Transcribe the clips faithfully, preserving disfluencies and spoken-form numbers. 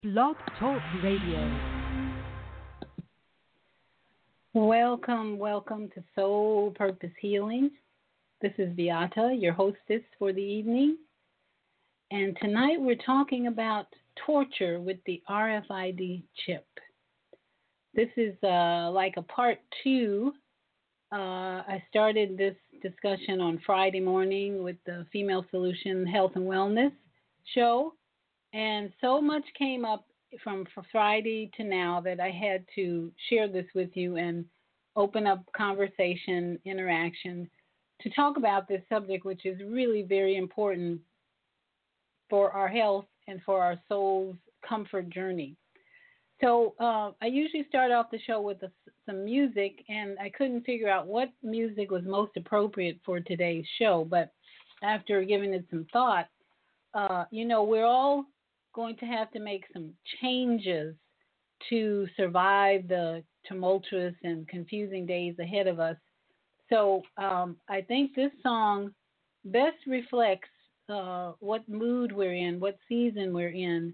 Blog Talk Radio. Welcome, welcome to Soul Purpose Healing. This is Beata, your hostess for the evening. And tonight we're talking about torture with the R F I D chip. This is uh, like a part two. Uh, I started this discussion on Friday morning with the Female Solution Health and Wellness show. And so much came up from Friday to now that I had to share this with you and open up conversation, interaction to talk about this subject, which is really very important for our health and for our soul's comfort journey. So uh, I usually start off the show with a, some music, and I couldn't figure out what music was most appropriate for today's show. But after giving it some thought, uh, you know, we're all going to have to make some changes to survive the tumultuous and confusing days ahead of us. So um, I think this song best reflects uh, what mood we're in, what season we're in,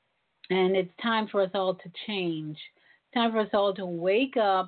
and it's time for us all to change. It's time for us all to wake up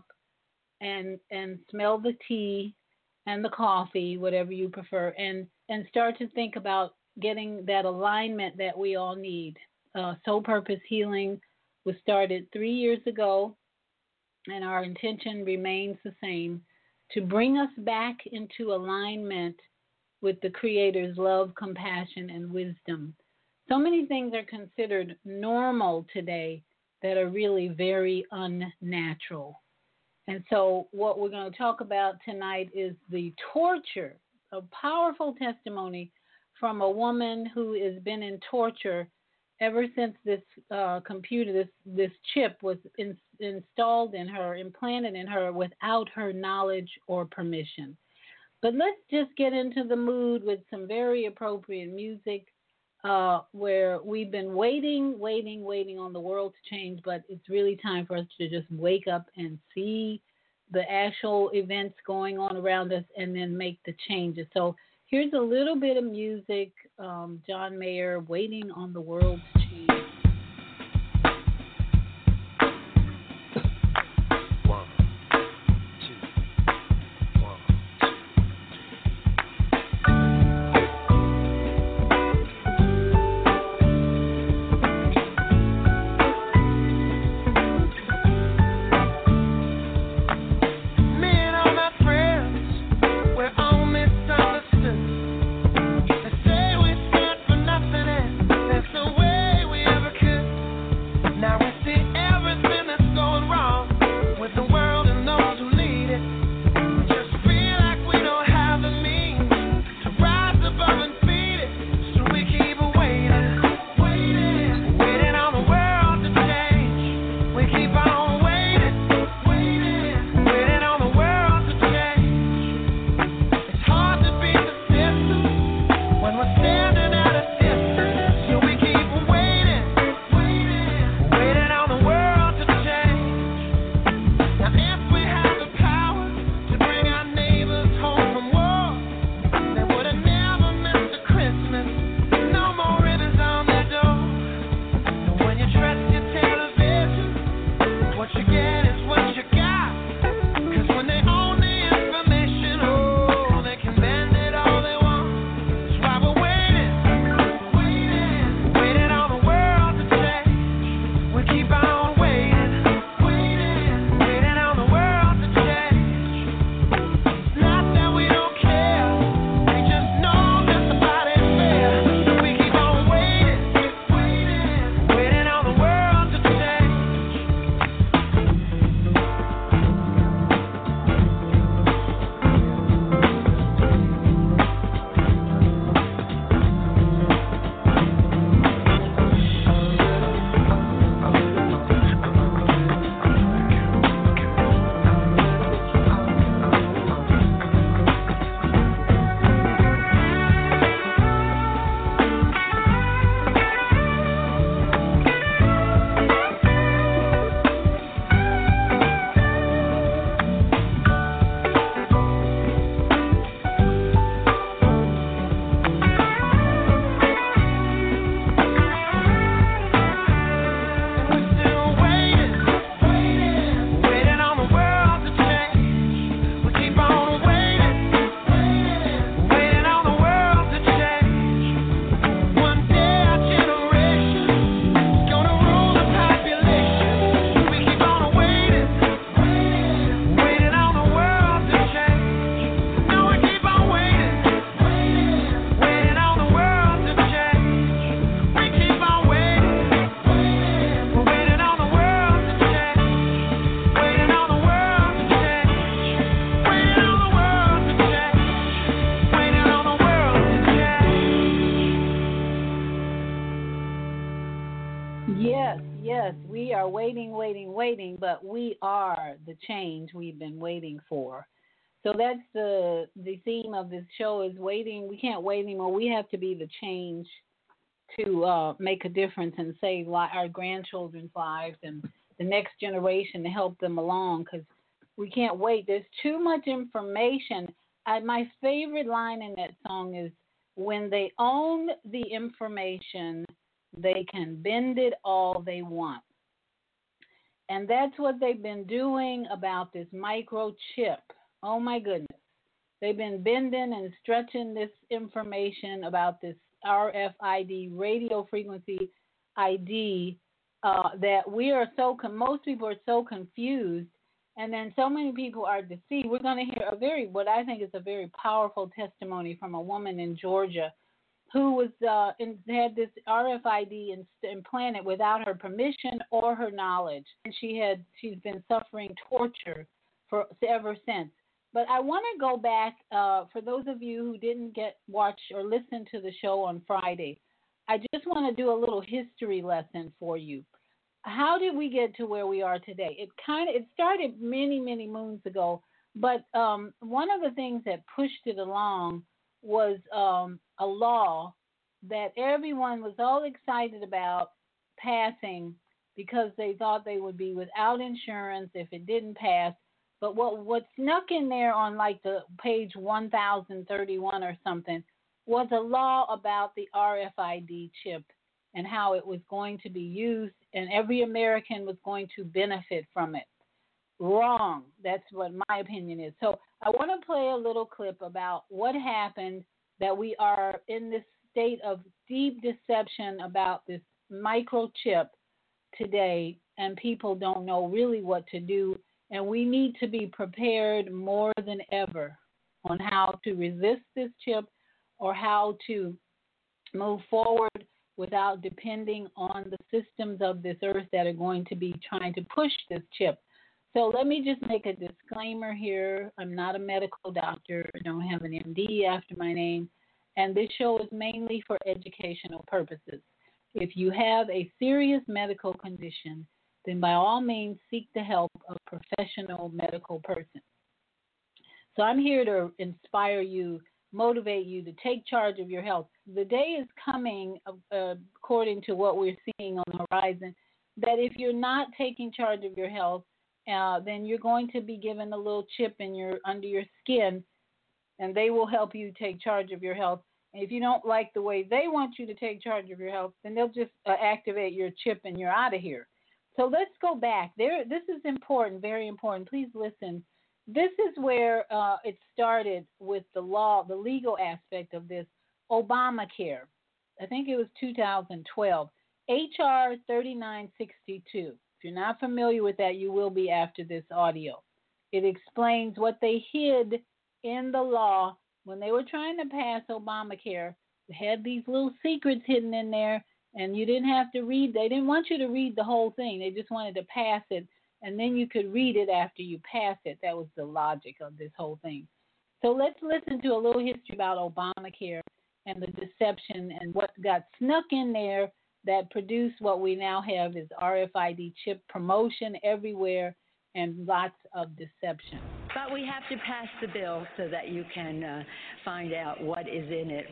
and and smell the tea and the coffee, whatever you prefer, and, and start to think about getting that alignment that we all need. Uh, Soul Purpose Healing was started three years ago, and our intention remains the same, to bring us back into alignment with the Creator's love, compassion, and wisdom. So many things are considered normal today that are really very unnatural. And so what we're going to talk about tonight is the torture, a powerful testimony from a woman who has been in torture ever since this uh, computer, this this chip was in, installed in her, implanted in her without her knowledge or permission. But let's just get into the mood with some very appropriate music uh, where we've been waiting, waiting, waiting on the world to change, but it's really time for us to just wake up and see the actual events going on around us and then make the changes. So here's a little bit of music, um, John Mayer, Waiting on the World to Change. Say we stand for nothing, and that's the way we ever Yes, yes, we are waiting, waiting, waiting, but we are the change we've been waiting for. So that's the the theme of this show is waiting. We can't wait anymore. We have to be the change to uh, make a difference and save li- our grandchildren's lives and the next generation to help them along because we can't wait. There's too much information. I, my favorite line in that song is, when they own the information, they can bend it all they want. And that's what they've been doing about this microchip. Oh, my goodness. They've been bending and stretching this information about this R F I D, radio frequency I D, uh, that we are so, con- most people are so confused, and then so many people are deceived. We're going to hear a very, what I think is a very powerful testimony from a woman in Georgia who was uh, in, had this R F I D implanted without her permission or her knowledge, and she had she's been suffering torture for ever since. But I want to go back uh, for those of you who didn't get watch or listen to the show on Friday. I just want to do a little history lesson for you. How did we get to where we are today? It kind of it started many many moons ago, but um, one of the things that pushed it along was um, a law that everyone was all excited about passing because they thought they would be without insurance if it didn't pass. But what what snuck in there on like the page one thousand thirty-one or something was a law about the R F I D chip and how it was going to be used and every American was going to benefit from it. Wrong. That's what my opinion is. So I want to play a little clip about what happened, that we are in this state of deep deception about this microchip today, and people don't know really what to do. And we need to be prepared more than ever on how to resist this chip or how to move forward without depending on the systems of this earth that are going to be trying to push this chip. So let me just make a disclaimer here. I'm not a medical doctor. I don't have an M D after my name. And this show is mainly for educational purposes. If you have a serious medical condition, then by all means seek the help of a professional medical person. So I'm here to inspire you, motivate you to take charge of your health. The day is coming, uh, according to what we're seeing on the horizon, that if you're not taking charge of your health, uh, then you're going to be given a little chip in your under your skin, and they will help you take charge of your health. And if you don't like the way they want you to take charge of your health, then they'll just uh, activate your chip and you're out of here. So let's go back. There, this is important, very important. Please listen. This is where uh, it started with the law, the legal aspect of this, Obamacare. I think it was two thousand twelve, H R thirty-nine sixty-two. If you're not familiar with that, you will be after this audio. It explains what they hid in the law when they were trying to pass Obamacare. They had these little secrets hidden in there, and you didn't have to read. They didn't want you to read the whole thing. They just wanted to pass it, and then you could read it after you pass it. That was the logic of this whole thing. So let's listen to a little history about Obamacare and the deception and what got snuck in there that produced what we now have is R F I D chip promotion everywhere and lots of deception. But we have to pass the bill so that you can uh, find out what is in it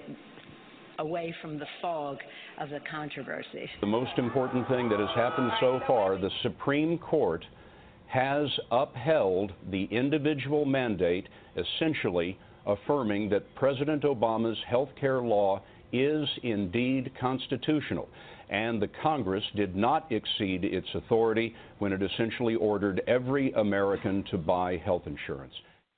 away from the fog of the controversy. The most important thing that has happened so far, the Supreme Court has upheld the individual mandate, essentially affirming that President Obama's health care law is indeed constitutional. And the Congress did not exceed its authority when it essentially ordered every American to buy health insurance.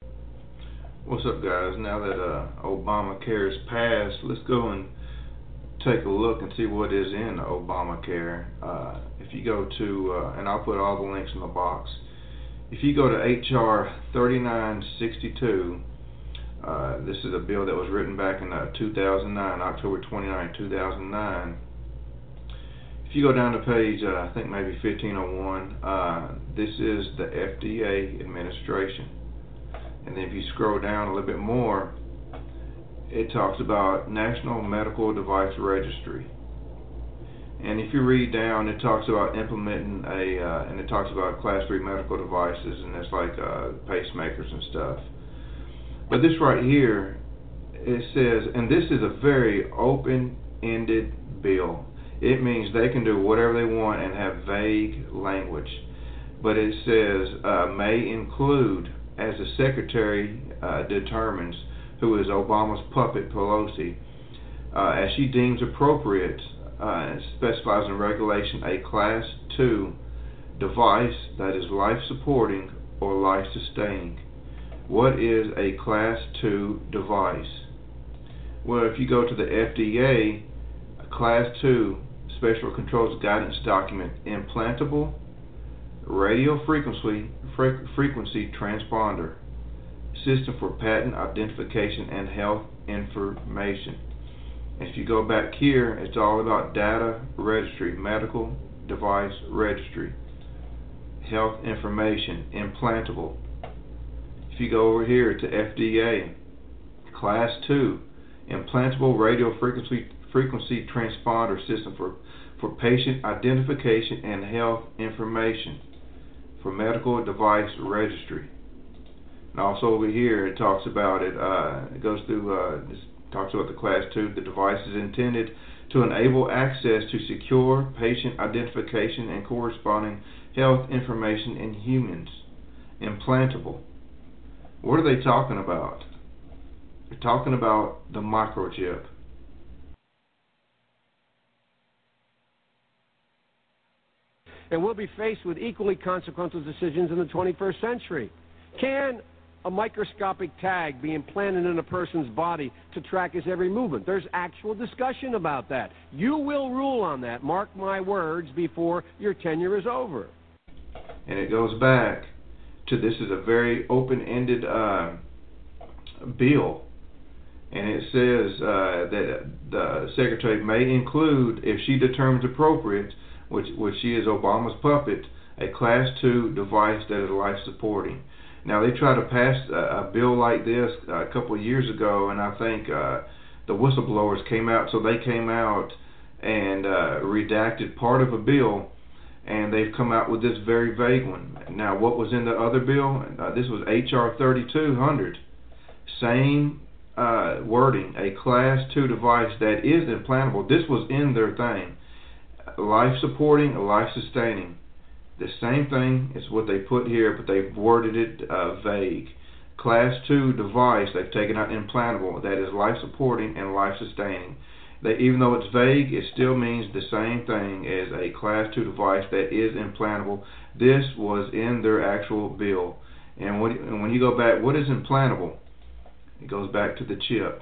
What's up, guys? Now that uh, Obamacare is passed, let's go and take a look and see what is in Obamacare. Uh, if you go to, uh, and I'll put all the links in the box. If you go to H R thirty-nine sixty-two, uh, this is a bill that was written back in uh, two thousand nine, October twenty-ninth, two thousand nine. If you go down to page, uh, I think maybe fifteen oh one, uh, this is the F D A administration. And then if you scroll down a little bit more, it talks about National Medical Device Registry. And if you read down, it talks about implementing a, uh, and it talks about class three medical devices, and it's like uh, pacemakers and stuff. But this right here, it says, and this is a very open-ended bill. It means they can do whatever they want and have vague language. But it says, uh, may include, as the Secretary uh, determines, who is Obama's puppet, Pelosi, uh, as she deems appropriate, uh, specifies in regulation a Class two device that is life-supporting or life-sustaining. What is a Class two device? Well, if you go to the F D A, Class two Special Controls Guidance Document, implantable radio frequency frequency transponder system for patent identification and health information. And if you go back here, it's all about data registry, medical device registry, health information, implantable. If you go over here to F D A, Class two, implantable radio frequency frequency transponder system for, for patient identification and health information for medical device registry. And also over here it talks about it, uh, it goes through, uh, this talks about the Class two, the device is intended to enable access to secure patient identification and corresponding health information in humans. Implantable. What are they talking about? They're talking about the microchip. And we'll be faced with equally consequential decisions in the twenty-first century. Can a microscopic tag be implanted in a person's body to track his every movement? There's actual discussion about that. You will rule on that, mark my words, before your tenure is over. And it goes back to, this is a very open-ended uh, bill. And it says uh, that the Secretary may include, if she determines appropriate, which, which she is Obama's puppet, a Class two device that is life-supporting. Now, they tried to pass a, a bill like this a couple of years ago, and I think uh, the whistleblowers came out, so they came out and uh, redacted part of a bill, and they've come out with this very vague one. Now, what was in the other bill? Uh, this was H R thirty-two hundred. Same uh, wording, a Class two device that is implantable. This was in their thing. Life-supporting, life-sustaining. The same thing is what they put here, but they've worded it uh, vague. Class two device, they've taken out implantable, that is life-supporting and life-sustaining. They, even though it's vague, it still means the same thing as a Class two device that is implantable. This was in their actual bill. And when, and when you go back, what is implantable? It goes back to the chip.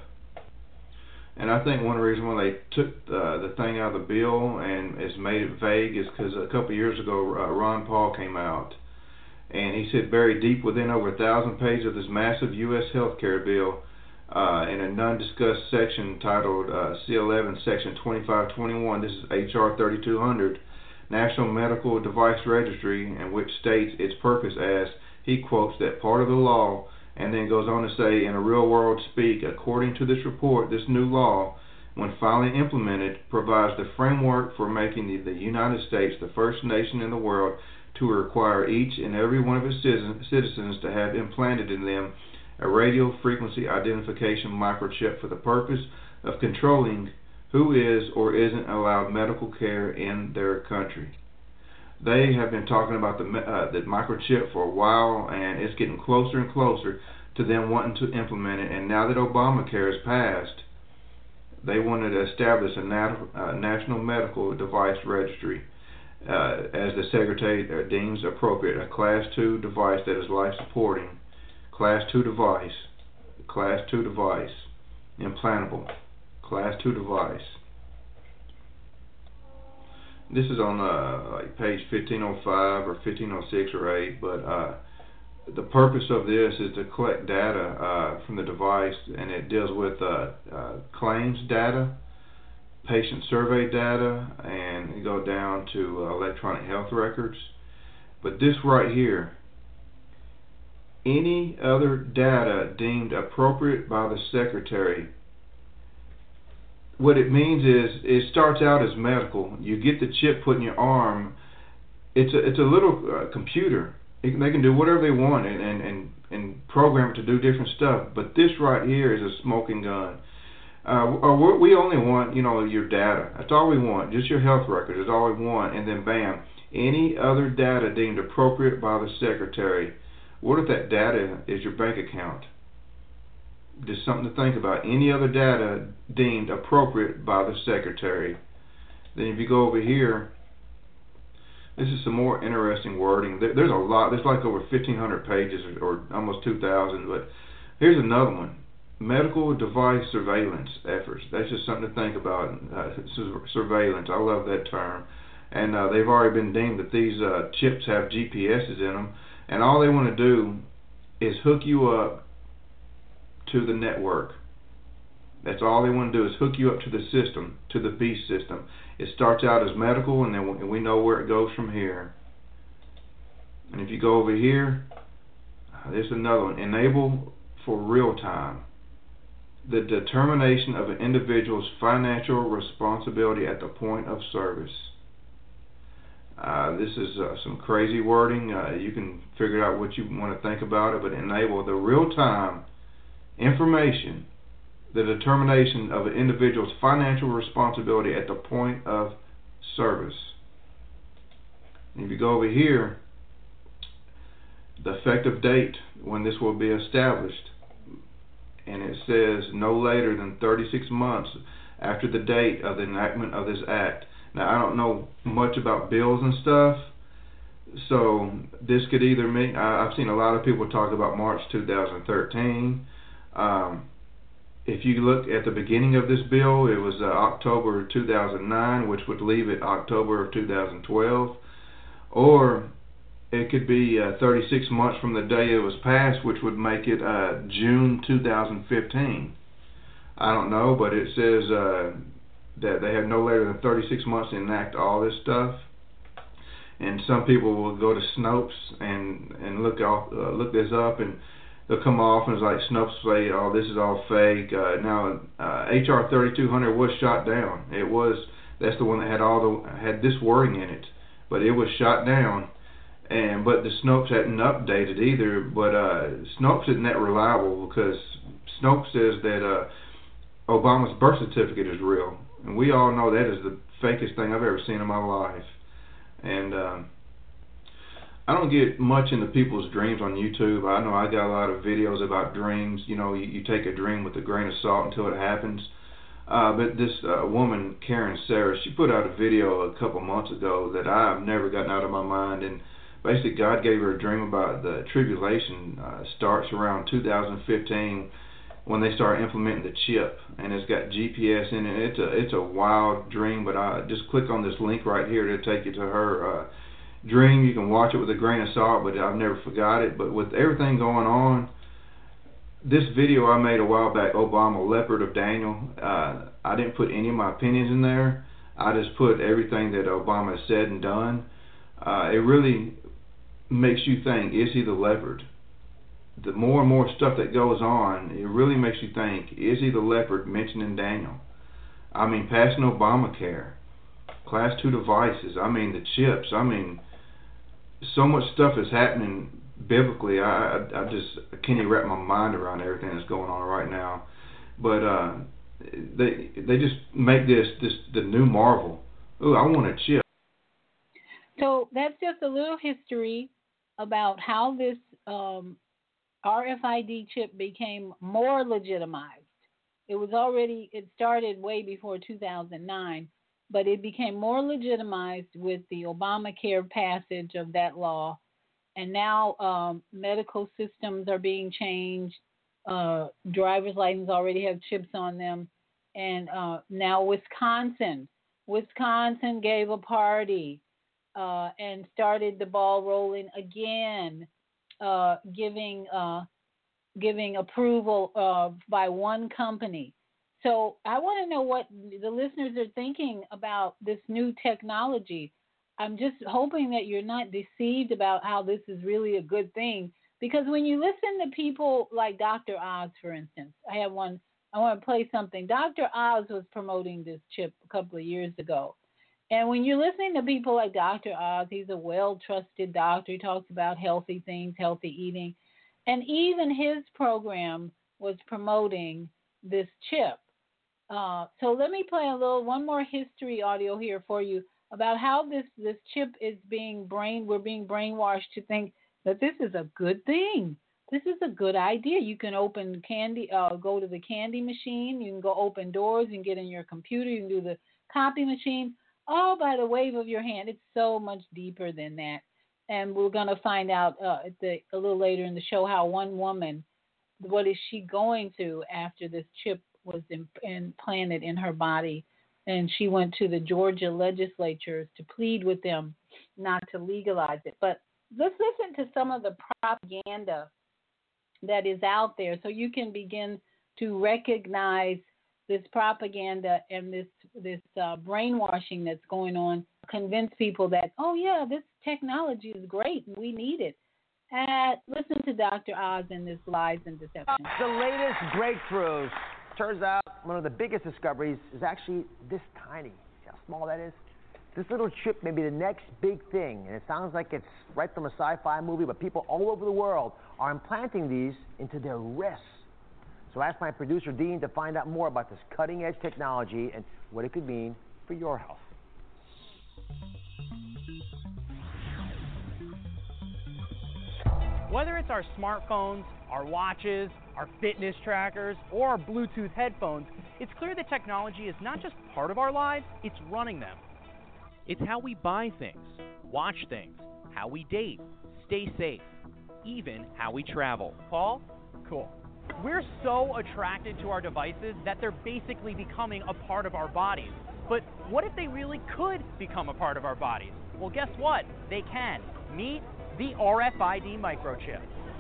And I think one reason why they took uh, the thing out of the bill and has made it vague is because a couple of years ago, uh, Ron Paul came out, and he said buried deep within over a thousand pages of this massive U S healthcare bill, uh, in a non-discussed section titled uh, C eleven, Section twenty-five twenty-one, this is H R thirty-two hundred, National Medical Device Registry, and which states its purpose as, he quotes that part of the law, and then goes on to say, in a real-world speak, according to this report, this new law, when finally implemented, provides the framework for making the, the United States the first nation in the world to require each and every one of its citizens to have implanted in them a radio frequency identification microchip for the purpose of controlling who is or isn't allowed medical care in their country. They have been talking about the uh, the microchip for a while, and it's getting closer and closer to them wanting to implement it. And now that Obamacare has passed, they wanted to establish a nat uh, National Medical Device Registry, uh, as the Secretary deems appropriate, a Class two device that is life-supporting, Class two device, Class two device, implantable, Class two device. This is on uh, like page fifteen oh five or fifteen oh six or eight, but uh, the purpose of this is to collect data uh, from the device, and it deals with uh, uh, claims data, patient survey data, and you go down to uh, electronic health records. But this right here, any other data deemed appropriate by the Secretary what it means is it starts out as medical. You get the chip put in your arm. It's a it's a little uh, computer. It, they can do whatever they want and, and, and, and program it to do different stuff. But this right here is a smoking gun. Uh, or we only want, you know, your data. That's all we want. Just your health record is all we want. And then bam, any other data deemed appropriate by the secretary. What if that data is your bank account? Just something to think about. Any other data deemed appropriate by the secretary. Then if you go over here, this is some more interesting wording. There's a lot. There's like over fifteen hundred pages or almost two thousand. But here's another one. Medical device surveillance efforts. That's just something to think about. Uh, surveillance. I love that term. And uh, they've already been deemed that these uh, chips have G P S's in them. And all they want to do is hook you up to the network. That's all they want to do is hook you up to the system, to the beast system. It starts out as medical, and then we know where it goes from here. And if you go over here, there's another one. Enable for real time. The determination of an individual's financial responsibility at the point of service. Uh, this is uh, some crazy wording. Uh, you can figure out what you want to think about it, but enable the real-time information, the determination of an individual's financial responsibility at the point of service. And if you go over here, the effective date when this will be established, and it says no later than thirty-six months after the date of the enactment of this act. Now, I don't know much about bills and stuff, so this could either mean, I've seen a lot of people talk about March two thousand thirteen. Um, if you look at the beginning of this bill, it was uh, October two thousand nine, which would leave it October of two thousand twelve, or it could be uh, thirty-six months from the day it was passed, which would make it uh, June two thousand fifteen. I don't know, but it says uh, that they have no later than thirty-six months to enact all this stuff. And some people will go to Snopes and and look off, uh, look this up, and they'll come off and it's like Snopes say, "Oh, this is all fake." Uh, now, uh, H R thirty-two hundred was shot down. It was that's the one that had all the had this wording in it, but it was shot down. And but the Snopes hadn't updated either. But uh, Snopes isn't that reliable because Snopes says that uh, Obama's birth certificate is real, and we all know that is the fakest thing I've ever seen in my life. And um, I don't get much into people's dreams on YouTube. I know I got a lot of videos about dreams. You know, you, you take a dream with a grain of salt until it happens. Uh, but this uh, woman, Karen Sarah, she put out a video a couple months ago that I've never gotten out of my mind. And basically, God gave her a dream about the tribulation uh, starts around two thousand fifteen when they start implementing the chip, and it's got G P S in it. It's a it's a wild dream, but I just click on this link right here to take you to her uh, dream. You can watch it with a grain of salt, but I've never forgot it. But with everything going on, this video I made a while back, Obama, Leopard of Daniel, uh, I didn't put any of my opinions in there. I just put everything that Obama has said and done. Uh, it really makes you think, is he the leopard? The more and more stuff that goes on, it really makes you think, is he the leopard mentioned in Daniel? I mean, passing Obamacare, class two devices, I mean, the chips, I mean, so much stuff is happening biblically. I, I, I just I can't even wrap my mind around everything that's going on right now. But uh, they they just make this, this the new Marvel. Ooh, I want a chip. So that's just a little history about how this um, R F I D chip became more legitimized. It was already, it started way before two thousand nine, but it became more legitimized with the Obamacare passage of that law. And now um, medical systems are being changed. Uh, driver's licenses already have chips on them. And uh, now Wisconsin. Wisconsin gave a party uh, and started the ball rolling again. Uh, giving uh, giving approval uh, by one company. So I want to know what the listeners are thinking about this new technology. I'm just hoping that you're not deceived about how this is really a good thing, because when you listen to people like Doctor Oz, for instance, I have one I want to play something. Doctor Oz was promoting this chip a couple of years ago. And when you're listening to people like Doctor Oz, he's a well-trusted doctor. He talks about healthy things, healthy eating. And even his program was promoting this chip. Uh, so let me play a little, one more history audio here for you about how this, this chip is being brain, we're being brainwashed to think that this is a good thing. This is a good idea. You can open candy, uh, go to the candy machine. You can go open doors. You can get in your computer. You can do the copy machine, all by the wave of your hand. It's so much deeper than that. And we're going to find out uh, at the, a little later in the show how one woman, what is she going through after this chip was implanted in her body. And she went to the Georgia legislatures to plead with them not to legalize it. But let's listen to some of the propaganda that is out there so you can begin to recognize this propaganda and this this uh, brainwashing that's going on, convince people that, oh, yeah, this technology is great and we need it. Uh, listen to Doctor Oz and this lies and deception. The latest breakthroughs. Turns out one of the biggest discoveries is actually this tiny. See how small that is? This little chip may be the next big thing, and it sounds like it's right from a sci-fi movie, but people all over the world are implanting these into their wrists. So I asked my producer, Dean, to find out more about this cutting-edge technology and what it could mean for your health. Whether it's our smartphones, our watches, our fitness trackers, or our Bluetooth headphones, it's clear that technology is not just part of our lives, it's running them. It's how we buy things, watch things, how we date, stay safe, even how we travel. Paul? Cool. We're so attracted to our devices that they're basically becoming a part of our bodies. But what if they really could become a part of our bodies? Well, guess what? They can. Meet the R F I D microchip.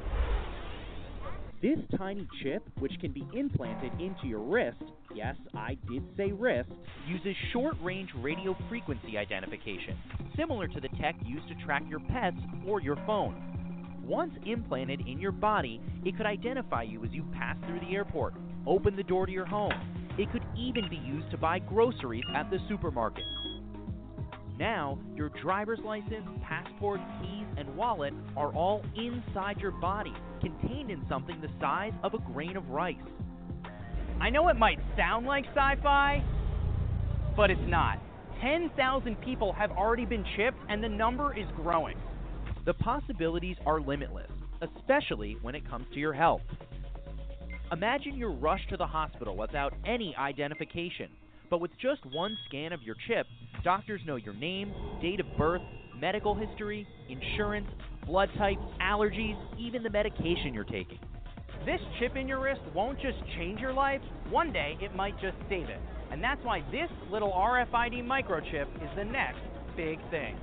This tiny chip, which can be implanted into your wrist, yes, I did say wrist, uses short-range radio frequency identification, similar to the tech used to track your pets or your phone. Once implanted in your body, it could identify you as you pass through the airport, open the door to your home. It could even be used to buy groceries at the supermarket. Now, your driver's license, passport, keys, and wallet are all inside your body, contained in something the size of a grain of rice. I know it might sound like sci-fi, but it's not. ten thousand people have already been chipped, and the number is growing. The possibilities are limitless, especially when it comes to your health. Imagine you're rushed to the hospital without any identification. But with just one scan of your chip, doctors know your name, date of birth, medical history, insurance, blood type, allergies, even the medication you're taking. This chip in your wrist won't just change your life. One day, it might just save it. And that's why this little R F I D microchip is the next big thing.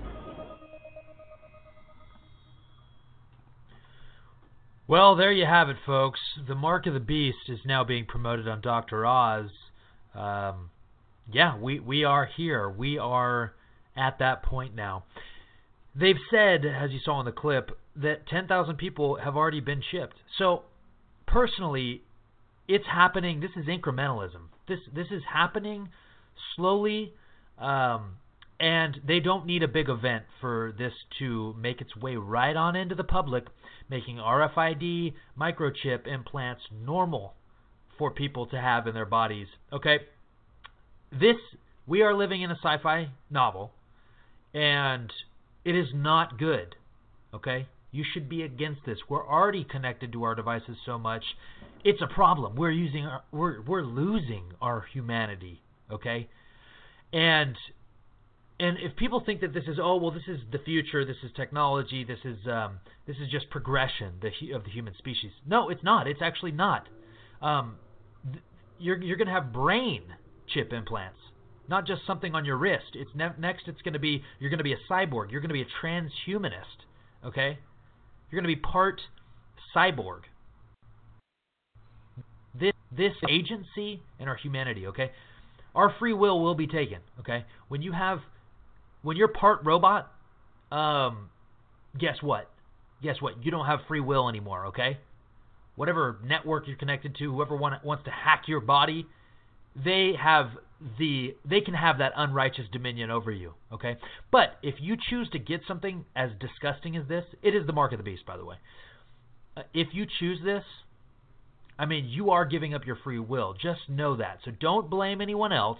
Well, there you have it, folks. The mark of the beast is now being promoted on Doctor Oz. Um... Yeah, we, we are here. We are at that point now. They've said, as you saw in the clip, that ten thousand people have already been chipped. So, personally, it's happening. This is incrementalism. This this is happening slowly, um, and they don't need a big event for this to make its way right on into the public, making R F I D microchip implants normal for people to have in their bodies. Okay? This, we are living in a sci-fi novel, and it is not good, okay? You should be against this. We're already connected to our devices so much. It's a problem. We're using, our, we're we're losing our humanity, okay? And and if people think that this is, oh well, this is the future, this is technology, this is um, this is just progression the, of the human species. No, it's not. It's actually not. Um, th- you're you're gonna have brain chip implants, not just something on your wrist. It's ne- next. It's going to be you're going to be a cyborg. You're going to be a transhumanist. Okay, you're going to be part cyborg. This this agency and our humanity. Okay, our free will will be taken. Okay, when you have when you're part robot, um, guess what? Guess what? You don't have free will anymore. Okay, whatever network you're connected to, whoever want, wants to hack your body, they have the they can have that unrighteous dominion over you, okay? But if you choose to get something as disgusting as this, it is the mark of the beast, by the way. Uh, if you choose this, I mean, you are giving up your free will. Just know that. So don't blame anyone else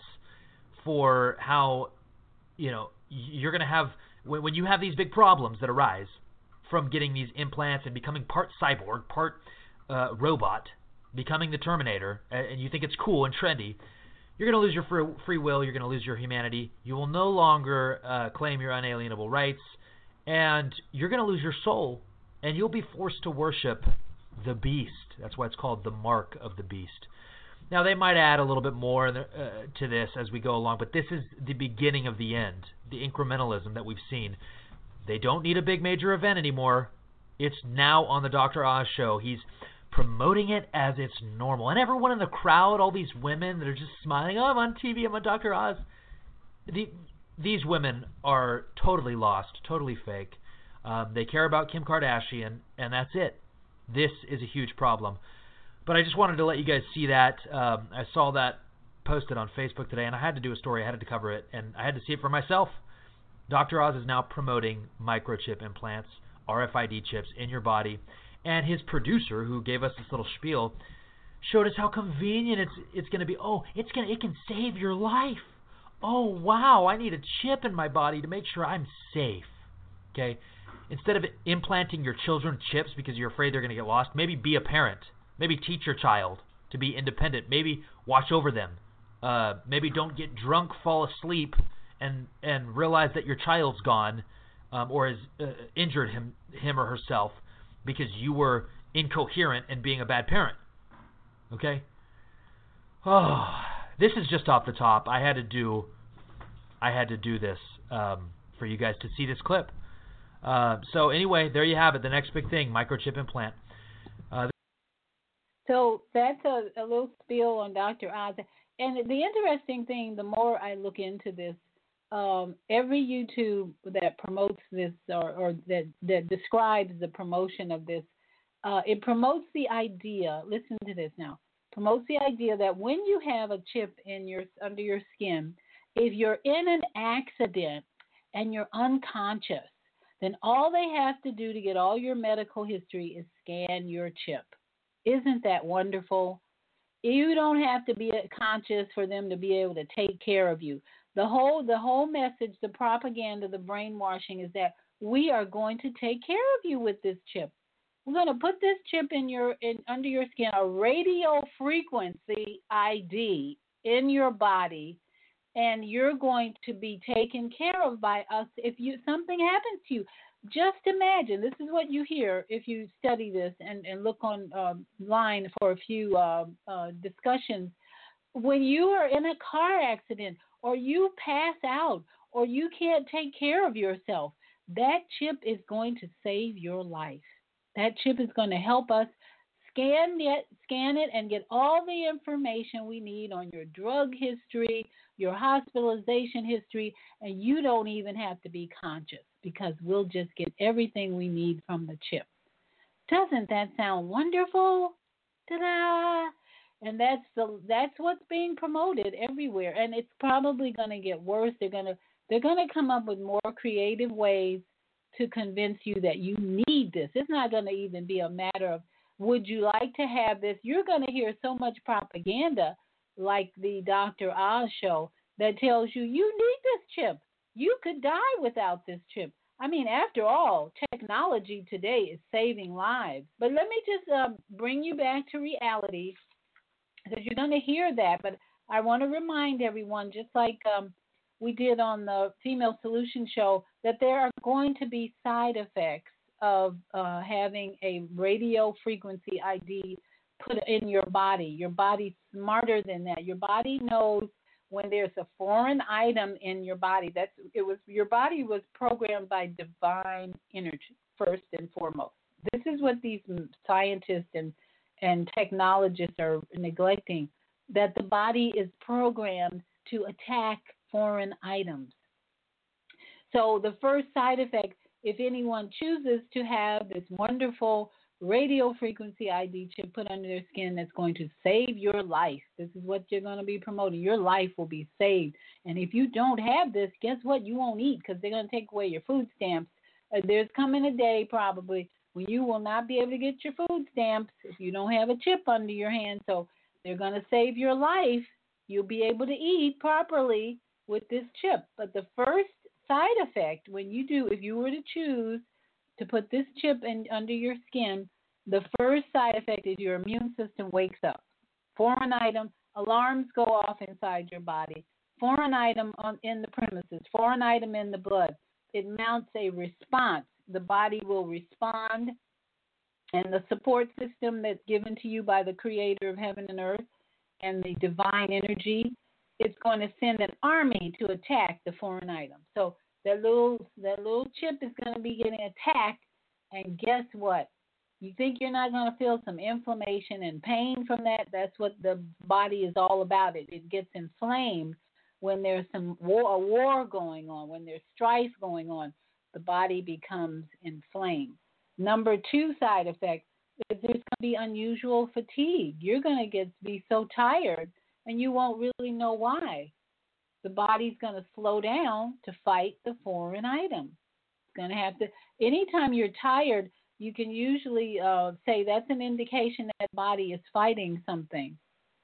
for how, you know, you're going to have, when, when you have these big problems that arise from getting these implants and becoming part cyborg, part uh, robot, becoming the Terminator, and you think it's cool and trendy, you're going to lose your free, free will, you're going to lose your humanity, you will no longer uh, claim your unalienable rights, and you're going to lose your soul, and you'll be forced to worship the beast. That's why it's called the mark of the beast. Now, they might add a little bit more uh, to this as we go along, but this is the beginning of the end, the incrementalism that we've seen. They don't need a big major event anymore. It's now on the Doctor Oz show. He's promoting it as it's normal. And everyone in the crowd, all these women that are just smiling, oh, I'm on T V, I'm on Doctor Oz. The, these women are totally lost, totally fake. Um, they care about Kim Kardashian, and that's it. This is a huge problem. But I just wanted to let you guys see that. Um, I saw that posted on Facebook today, and I had to do a story. I had to cover it, and I had to see it for myself. Doctor Oz is now promoting microchip implants, R F I D chips in your body. And his producer, who gave us this little spiel, showed us how convenient it's it's going to be. Oh, it's gonna it can save your life. Oh, wow, I need a chip in my body to make sure I'm safe. Okay? Instead of implanting your children chips because you're afraid they're going to get lost, maybe be a parent. Maybe teach your child to be independent. Maybe watch over them. Uh, maybe don't get drunk, fall asleep, and and realize that your child's gone um, or has uh, injured him him or herself because you were incoherent and being a bad parent. Okay? Oh, this is just off the top. I had to do, I had to do this um, for you guys to see this clip. Uh, so anyway, there you have it. The next big thing, microchip implant. Uh, so that's a, a little spiel on Doctor Oz. And the interesting thing, the more I look into this, Um, every YouTube that promotes this or, or that, that describes the promotion of this, uh, it promotes the idea, listen to this now, promotes the idea that when you have a chip in your under your skin, if you're in an accident and you're unconscious, then all they have to do to get all your medical history is scan your chip. Isn't that wonderful? You don't have to be conscious for them to be able to take care of you. The whole the whole message, the propaganda, the brainwashing is that we are going to take care of you with this chip. We're going to put this chip in your in under your skin, a radio frequency I D in your body, and you're going to be taken care of by us if you something happens to you. Just imagine, this is what you hear if you study this and, and look online um, for a few uh, uh, discussions. When you are in a car accident or you pass out or you can't take care of yourself, that chip is going to save your life. That chip is going to help us scan it, scan it and get all the information we need on your drug history, your hospitalization history, and you don't even have to be conscious because we'll just get everything we need from the chip. Doesn't that sound wonderful? Ta-da! And that's the that's what's being promoted everywhere, and it's probably going to get worse. They're going to they're going to come up with more creative ways to convince you that you need this. It's not going to even be a matter of would you like to have this. You're going to hear so much propaganda, like the Doctor Oz show, that tells you you need this chip. You could die without this chip. I mean, after all, technology today is saving lives. But let me just uh, bring you back to reality. Because you're going to hear that, but I want to remind everyone, just like um, we did on the Female Solution Show, that there are going to be side effects of uh, having a radio frequency I D put in your body. Your body's smarter than that. Your body knows when there's a foreign item in your body. That's it was your body was programmed by divine energy first and foremost. This is what these scientists and and technologists are neglecting, that the body is programmed to attack foreign items. So the first side effect, if anyone chooses to have this wonderful radio frequency I D chip put under their skin that's going to save your life. This is what you're going to be promoting. Your life will be saved. And if you don't have this, guess what? You won't eat because they're going to take away your food stamps. Uh, there's coming a day probably when you will not be able to get your food stamps if you don't have a chip under your hand. So they're going to save your life. You'll be able to eat properly with this chip. But the first side effect when you do, if you were to choose to put this chip in under your skin, the first side effect is your immune system wakes up. Foreign item, alarms go off inside your body. Foreign item on, in the premises, foreign item in the blood. It mounts a response. The body will respond, and the support system that's given to you by the creator of heaven and earth and the divine energy, it's going to send an army to attack the foreign item. So that little that little chip is going to be getting attacked, and guess what? You think you're not going to feel some inflammation and pain from that? That's what the body is all about. It it gets inflamed when there's some war, a war going on, when there's strife going on. The body becomes inflamed. Number two side effect is there's going to be unusual fatigue. You're going to get be so tired, and you won't really know why. The body's going to slow down to fight the foreign item. It's going to have to. Anytime you're tired, you can usually uh, say that's an indication that the body is fighting something.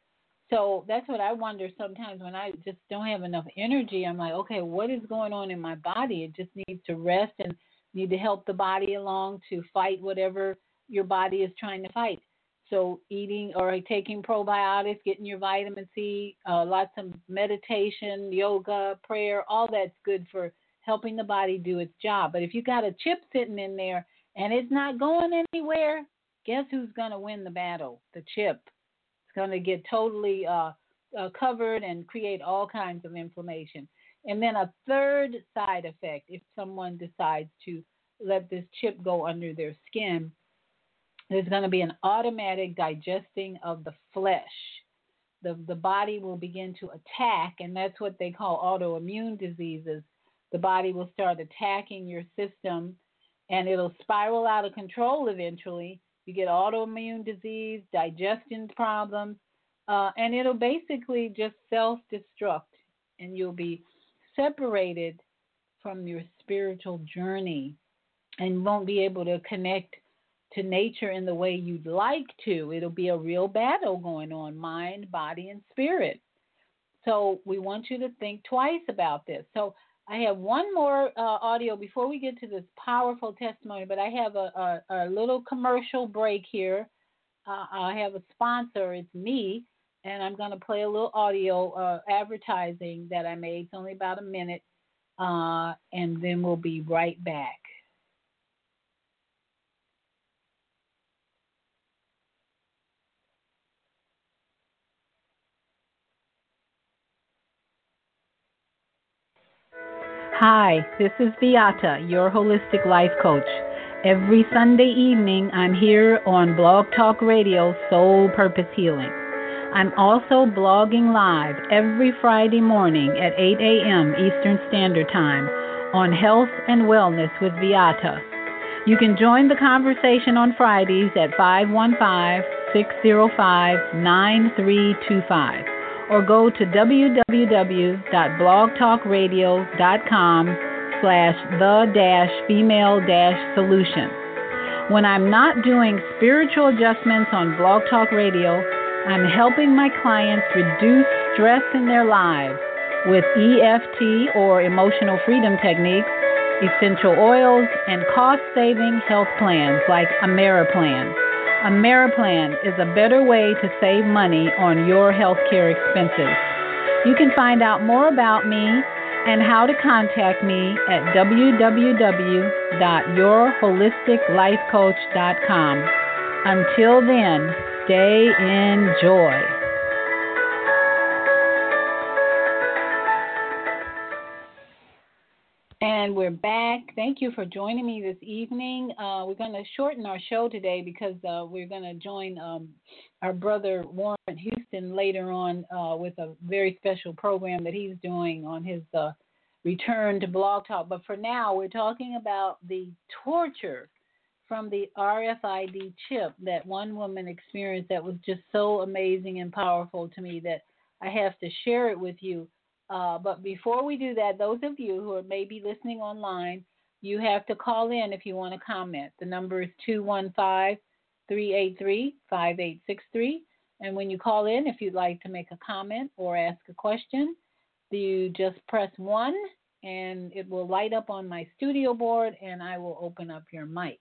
So that's what I wonder sometimes when I just don't have enough energy. I'm like, okay, what is going on in my body? It just needs to rest and need to help the body along to fight whatever your body is trying to fight. So eating or taking probiotics, getting your vitamin C, uh, lots of meditation, yoga, prayer, all that's good for helping the body do its job. But if you got a chip sitting in there and it's not going anywhere, guess who's going to win the battle? The chip. It's going to get totally uh, uh, covered and create all kinds of inflammation. And then a third side effect, if someone decides to let this chip go under their skin, there's going to be an automatic digesting of the flesh. The, the body will begin to attack, and that's what they call autoimmune diseases. The body will start attacking your system, and it'll spiral out of control eventually. You get autoimmune disease, digestion problems, uh, and it'll basically just self-destruct, and you'll be separated from your spiritual journey and won't be able to connect to nature in the way you'd like to. It'll be a real battle going on, mind, body, and spirit. So we want you to think twice about this. So I have one more uh, audio before we get to this powerful testimony, but I have a, a, a little commercial break here. Uh, I have a sponsor. It's me, and I'm going to play a little audio uh, advertising that I made. It's only about a minute, uh, and then we'll be right back. Hi, this is Beata, your holistic life coach. Every Sunday evening, I'm here on Blog Talk Radio, Soul Purpose Healing. I'm also blogging live every Friday morning at eight a.m. Eastern Standard Time on Health and Wellness with Beata. You can join the conversation on Fridays at five one five, six zero five, nine three two five. Or go to www.blogtalkradio.com slash the dash female dash solution. When I'm not doing spiritual adjustments on Blog Talk Radio, I'm helping my clients reduce stress in their lives with E F T or emotional freedom techniques, essential oils, and cost-saving health plans like Ameriplan. Ameriplan is a better way to save money on your healthcare expenses. You can find out more about me and how to contact me at w w w dot your holistic life coach dot com. Until then, stay in joy. And we're back. Thank you for joining me this evening. Uh, we're going to shorten our show today because uh, we're going to join um, our brother Warren Houston later on uh, with a very special program that he's doing on his uh, return to Blog Talk. But for now, we're talking about the torture from the R F I D chip that one woman experienced that was just so amazing and powerful to me that I have to share it with you. Uh, but before we do that, those of you who are maybe listening online, you have to call in if you want to comment. The number is two one five, three eight three, five eight six three. And when you call in, if you'd like to make a comment or ask a question, you just press one and it will light up on my studio board and I will open up your mic.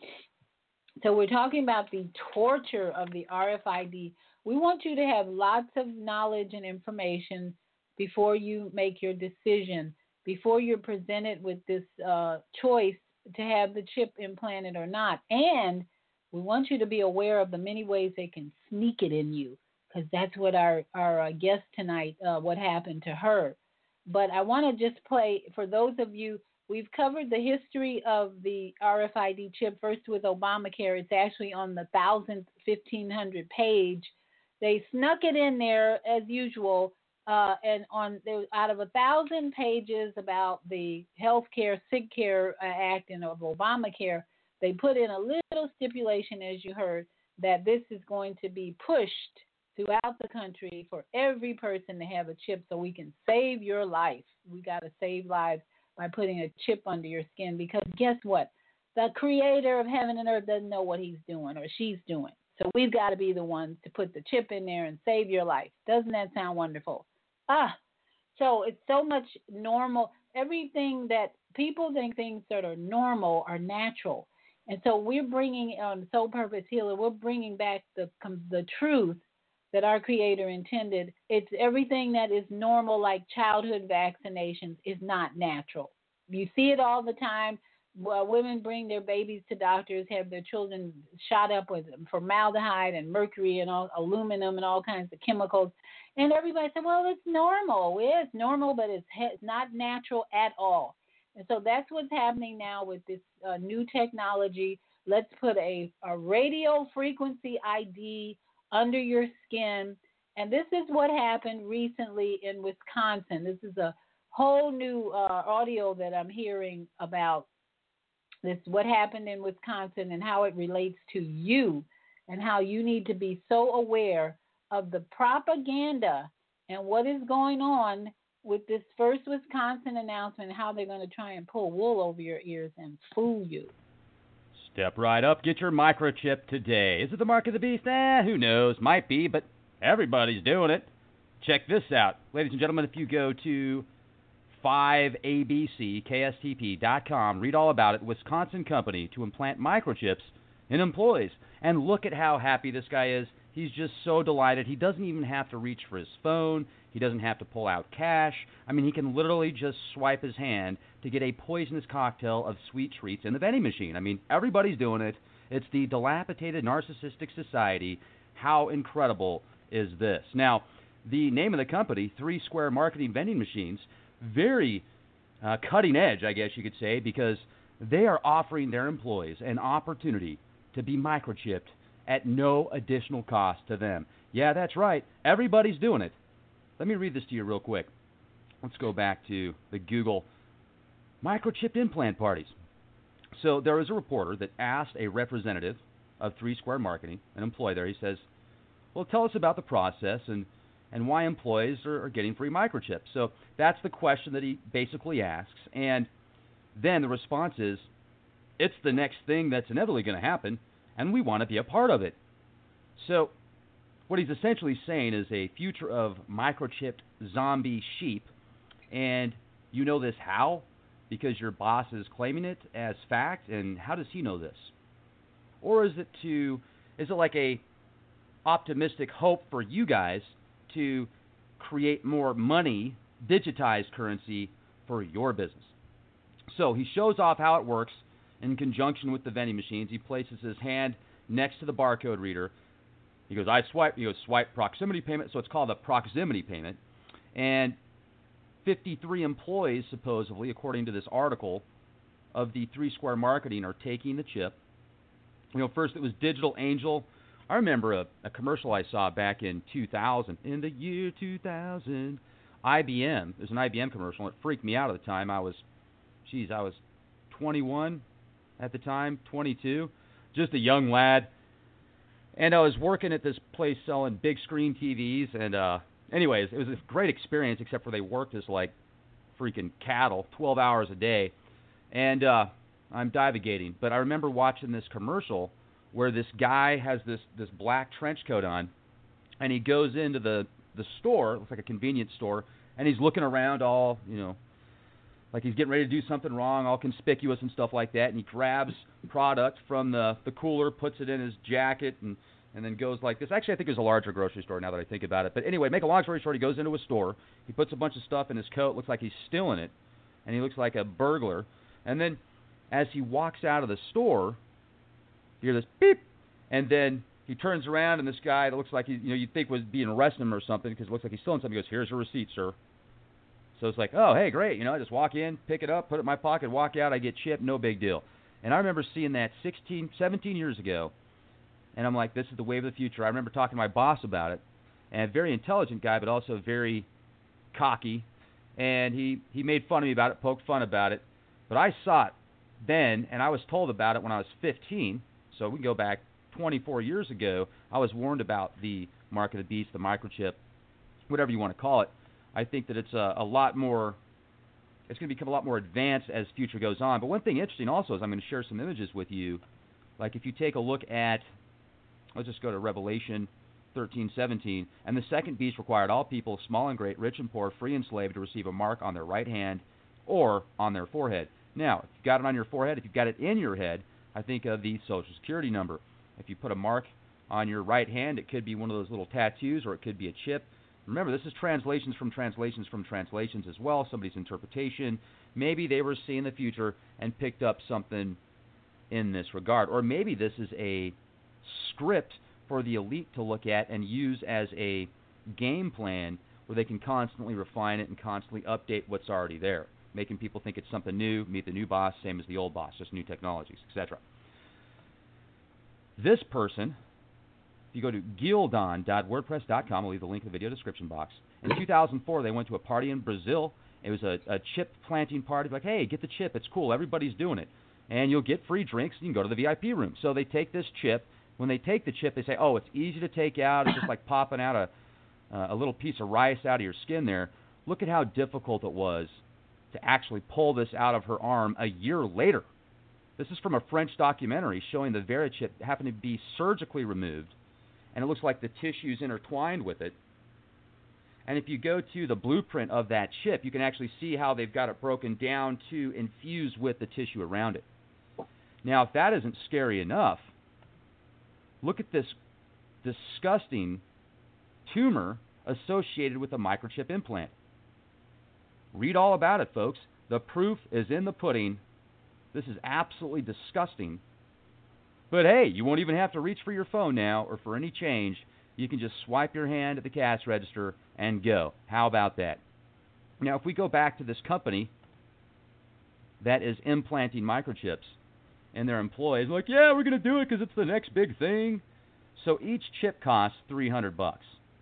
So we're talking about the torture of the R F I D. We want you to have lots of knowledge and information before you make your decision, before you're presented with this uh, choice to have the chip implanted or not. And we want you to be aware of the many ways they can sneak it in you, because that's what our, our uh, guest tonight, uh, what happened to her. But I want to just play, for those of you, we've covered the history of the R F I D chip, first with Obamacare. It's actually on the one thousand, fifteen hundred page. They snuck it in there as usual, uh, and on there, out of a thousand pages about the Health Care, Sick Care Act and of Obamacare, they put in a little stipulation, as you heard, that this is going to be pushed throughout the country for every person to have a chip so we can save your life. We got to save lives by putting a chip under your skin, because guess what? The creator of heaven and earth doesn't know what he's doing or she's doing. So we've got to be the ones to put the chip in there and save your life. Doesn't that sound wonderful? Ah, so it's so much normal. Everything that people think things that are normal are natural. And so we're bringing on Soul Purpose Healer, we're bringing back the the truth that our Creator intended. It's everything that is normal, like childhood vaccinations, is not natural. You see it all the time. Well, women bring their babies to doctors, have their children shot up with formaldehyde and mercury and all, aluminum and all kinds of chemicals. And everybody said, well, it's normal. Yeah, it's normal, but it's he- not natural at all. And so that's what's happening now with this uh, new technology. Let's put a, a radio frequency I D under your skin. And this is what happened recently in Wisconsin. This is a whole new uh, audio that I'm hearing about. This what happened in Wisconsin and how it relates to you and how you need to be so aware of the propaganda and what is going on with this first Wisconsin announcement, how they're going to try and pull wool over your ears and fool you. Step right up. Get your microchip today. Is it the mark of the beast? Eh, who knows? Might be, but everybody's doing it. Check this out. Ladies and gentlemen, if you go to five A B C K S T P dot com, read all about it. Wisconsin company to implant microchips in employees. And look at how happy this guy is. He's just so delighted. He doesn't even have to reach for his phone. He doesn't have to pull out cash. I mean, he can literally just swipe his hand to get a poisonous cocktail of sweet treats in the vending machine. I mean, everybody's doing it. It's the dilapidated narcissistic society. How incredible is this? Now, the name of the company, Three Square Marketing Vending Machines, very uh, cutting edge, I guess you could say, because they are offering their employees an opportunity to be microchipped at no additional cost to them. Yeah, that's right. Everybody's doing it. Let me read this to you real quick. Let's go back to the Google microchipped implant parties. So there was a reporter that asked a representative of Three Square Marketing, an employee there, he says, well, tell us about the process and, and why employees are, are getting free microchips. So that's the question that he basically asks. And then the response is, it's the next thing that's inevitably going to happen, and we want to be a part of it. So what he's essentially saying is a future of microchipped zombie sheep. And you know this how? Because your boss is claiming it as fact. And how does he know this? Or is it to is it like a optimistic hope for you guys to create more money, digitized currency for your business? So he shows off how it works in conjunction with the vending machines. He places his hand next to the barcode reader. He goes, I swipe. He goes, swipe proximity payment. So it's called a proximity payment. And fifty-three employees, supposedly, according to this article, of the Three Square Marketing are taking the chip. You know, first it was Digital Angel. I remember a, a commercial I saw back in two thousand. In the year two thousand, I B M. There's an I B M commercial. And it freaked me out at the time. I was, geez, I was twenty-one. at the time, twenty-two, just a young lad. And I was working at this place selling big screen T Vs. And uh, anyways, it was a great experience, except for they worked as like freaking cattle, twelve hours a day. And uh, I'm divagating, but I remember watching this commercial where this guy has this, this black trench coat on, and he goes into the, the store, it looks like a convenience store, and he's looking around all, you know, like he's getting ready to do something wrong, all conspicuous and stuff like that, and he grabs product from the, the cooler, puts it in his jacket, and, and then goes like this. Actually, I think it was a larger grocery store now that I think about it. But anyway, make a long story short, he goes into a store, he puts a bunch of stuff in his coat, looks like he's stealing it, and he looks like a burglar. And then as he walks out of the store, you hear this beep, and then he turns around, and this guy that looks like he, you know, you'd think was being arresting him or something because it looks like he's stealing something. He goes, "Here's your receipt, sir." So it's like, oh, hey, great. You know, I just walk in, pick it up, put it in my pocket, walk out, I get chipped, no big deal. And I remember seeing that sixteen, seventeen years ago, and I'm like, this is the wave of the future. I remember talking to my boss about it, and a very intelligent guy, but also very cocky, and he, he made fun of me about it, poked fun about it. But I saw it then, and I was told about it when I was fifteen, so we can go back twenty-four years ago. I was warned about the mark of the beast, the microchip, whatever you want to call it. I think that it's a, a lot more, it's going to become a lot more advanced as future goes on. But one thing interesting also is I'm going to share some images with you. Like if you take a look at, let's just go to Revelation thirteen seventeen, and the second beast required all people, small and great, rich and poor, free and slave, to receive a mark on their right hand or on their forehead. Now, if you've got it on your forehead, if you've got it in your head, I think of the Social Security number. If you put a mark on your right hand, it could be one of those little tattoos, or it could be a chip. Remember, this is translations from translations from translations as well, somebody's interpretation. Maybe they were seeing the future and picked up something in this regard. Or maybe this is a script for the elite to look at and use as a game plan where they can constantly refine it and constantly update what's already there, making people think it's something new, meet the new boss, same as the old boss, just new technologies, et cetera. This person, if you go to gildon dot wordpress dot com, I'll leave the link in the video description box. In two thousand four, they went to a party in Brazil. It was a, a chip planting party. Like, hey, get the chip. It's cool. Everybody's doing it. And you'll get free drinks. You can go to the V I P room. So they take this chip. When they take the chip, they say, oh, it's easy to take out. It's just like popping out a, uh, a little piece of rice out of your skin there. Look at how difficult it was to actually pull this out of her arm a year later. This is from a French documentary showing the Verichip happened to be surgically removed, and it looks like the tissue's intertwined with it. And if you go to the blueprint of that chip, you can actually see how they've got it broken down to infuse with the tissue around it. Now, if that isn't scary enough, look at this disgusting tumor associated with a microchip implant. Read all about it, folks. The proof is in the pudding. This is absolutely disgusting. But hey, you won't even have to reach for your phone now or for any change. You can just swipe your hand at the cash register and go. How about that? Now, if we go back to this company that is implanting microchips and their employees, like, yeah, we're going to do it because it's the next big thing. So each chip costs three hundred bucks.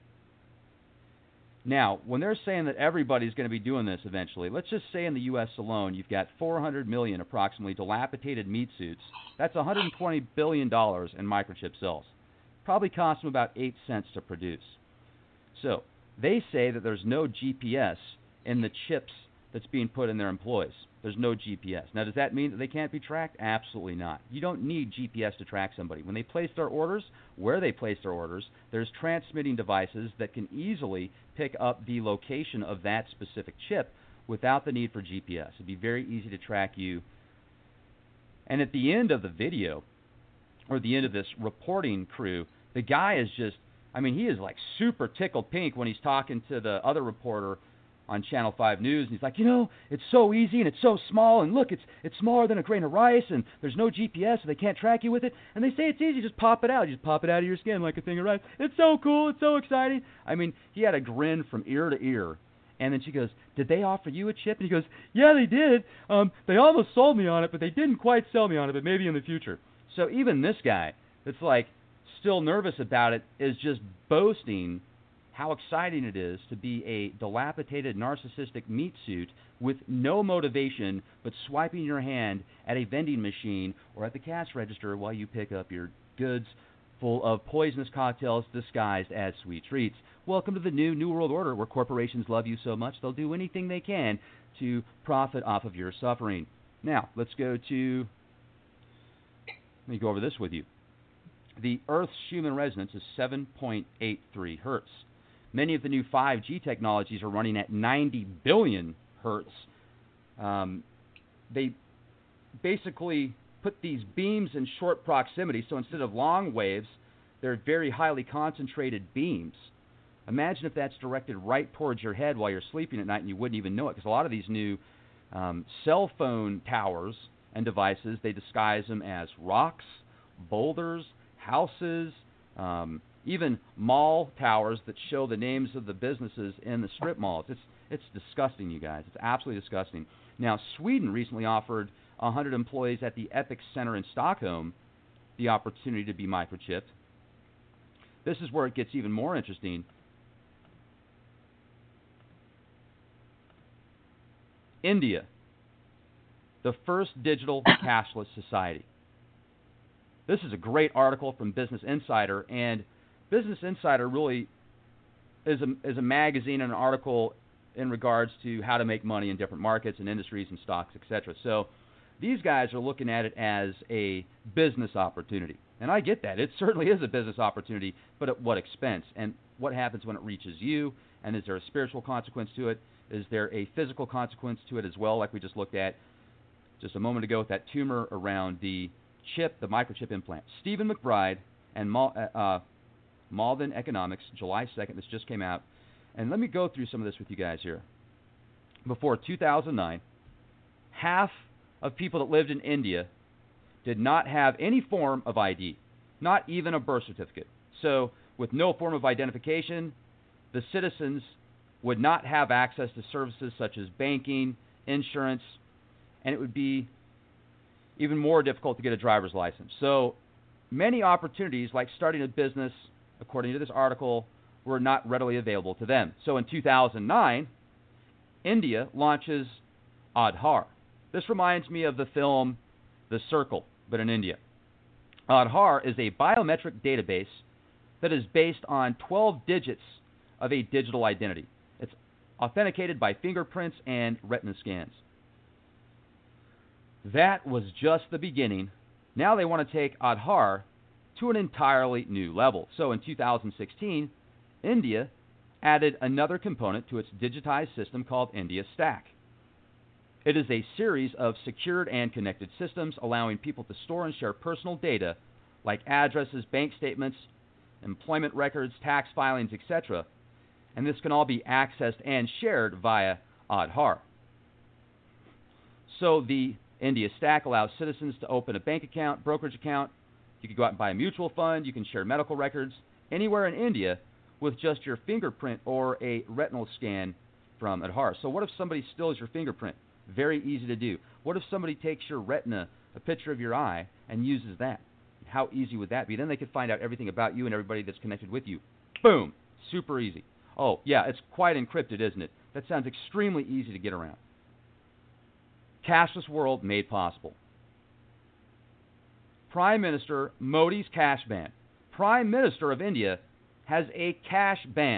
Now, when they're saying that everybody's going to be doing this eventually, let's just say in the U S alone, you've got four hundred million approximately dilapidated meat suits. That's one hundred twenty billion dollars in microchip cells. Probably costs them about eight cents to produce. So they say that there's no G P S in the chips that's being put in their employees. There's no G P S. Now, does that mean that they can't be tracked? Absolutely not. You don't need G P S to track somebody. When they place their orders, where they place their orders, there's transmitting devices that can easily pick up the location of that specific chip without the need for G P S. It'd be very easy to track you. And at the end of the video, or the end of this reporting crew, the guy is just, I mean, he is like super tickled pink when he's talking to the other reporter on Channel five News, and he's like, you know, it's so easy, and it's so small, and look, it's it's smaller than a grain of rice, and there's no G P S, so they can't track you with it, and they say it's easy, just pop it out, you just pop it out of your skin like a thing of rice. It's so cool, it's so exciting. I mean, he had a grin from ear to ear, and then she goes, did they offer you a chip? And he goes, yeah, they did. Um, they almost sold me on it, but they didn't quite sell me on it, but maybe in the future. So even this guy that's like still nervous about it is just boasting how exciting it is to be a dilapidated narcissistic meat suit with no motivation but swiping your hand at a vending machine or at the cash register while you pick up your goods full of poisonous cocktails disguised as sweet treats. Welcome to the new New World Order, where corporations love you so much they'll do anything they can to profit off of your suffering. Now, let's go to, let me go over this with you. The Earth's Schumann resonance is seven point eight three hertz. Many of the new five G technologies are running at ninety billion hertz. Um, they basically put these beams in short proximity, so instead of long waves, they're very highly concentrated beams. Imagine if that's directed right towards your head while you're sleeping at night and you wouldn't even know it, because a lot of these new um, cell phone towers and devices, they disguise them as rocks, boulders, houses, um, even mall towers that show the names of the businesses in the strip malls. It's it's disgusting, you guys. It's absolutely disgusting. Now, Sweden recently offered one hundred employees at the Epic Center in Stockholm the opportunity to be microchipped. This is where it gets even more interesting. India, the first digital cashless society. This is a great article from Business Insider, and Business Insider really is a, is a magazine and an article in regards to how to make money in different markets and industries and stocks, et cetera. So these guys are looking at it as a business opportunity. And I get that. It certainly is a business opportunity, but at what expense? And what happens when it reaches you? And is there a spiritual consequence to it? Is there a physical consequence to it as well, like we just looked at just a moment ago with that tumor around the chip, the microchip implant? Stephen McBride and Mal- uh, Malden Economics, July second, this just came out. And let me go through some of this with you guys here. Before two thousand nine, half of people that lived in India did not have any form of I D, not even a birth certificate. So with no form of identification, the citizens would not have access to services such as banking, insurance, and it would be even more difficult to get a driver's license. So many opportunities like starting a business, according to this article, were not readily available to them. So in two thousand nine, India launches Aadhaar. This reminds me of the film The Circle, but in India. Aadhaar is a biometric database that is based on twelve digits of a digital identity. It's authenticated by fingerprints and retina scans. That was just the beginning. Now they want to take Aadhaar to an entirely new level. So in two thousand sixteen, India added another component to its digitized system called India Stack. It is a series of secured and connected systems allowing people to store and share personal data like addresses, bank statements, employment records, tax filings, et cetera. And this can all be accessed and shared via Aadhaar. So the India Stack allows citizens to open a bank account, brokerage account. You can go out and buy a mutual fund. You can share medical records anywhere in India with just your fingerprint or a retinal scan from Aadhaar. So what if somebody steals your fingerprint? Very easy to do. What if somebody takes your retina, a picture of your eye, and uses that? How easy would that be? Then they could find out everything about you and everybody that's connected with you. Boom. Super easy. Oh, yeah, it's quite encrypted, isn't it? That sounds extremely easy to get around. Cashless world made possible. Prime Minister Modi's cash ban. Prime Minister of India has a cash ban.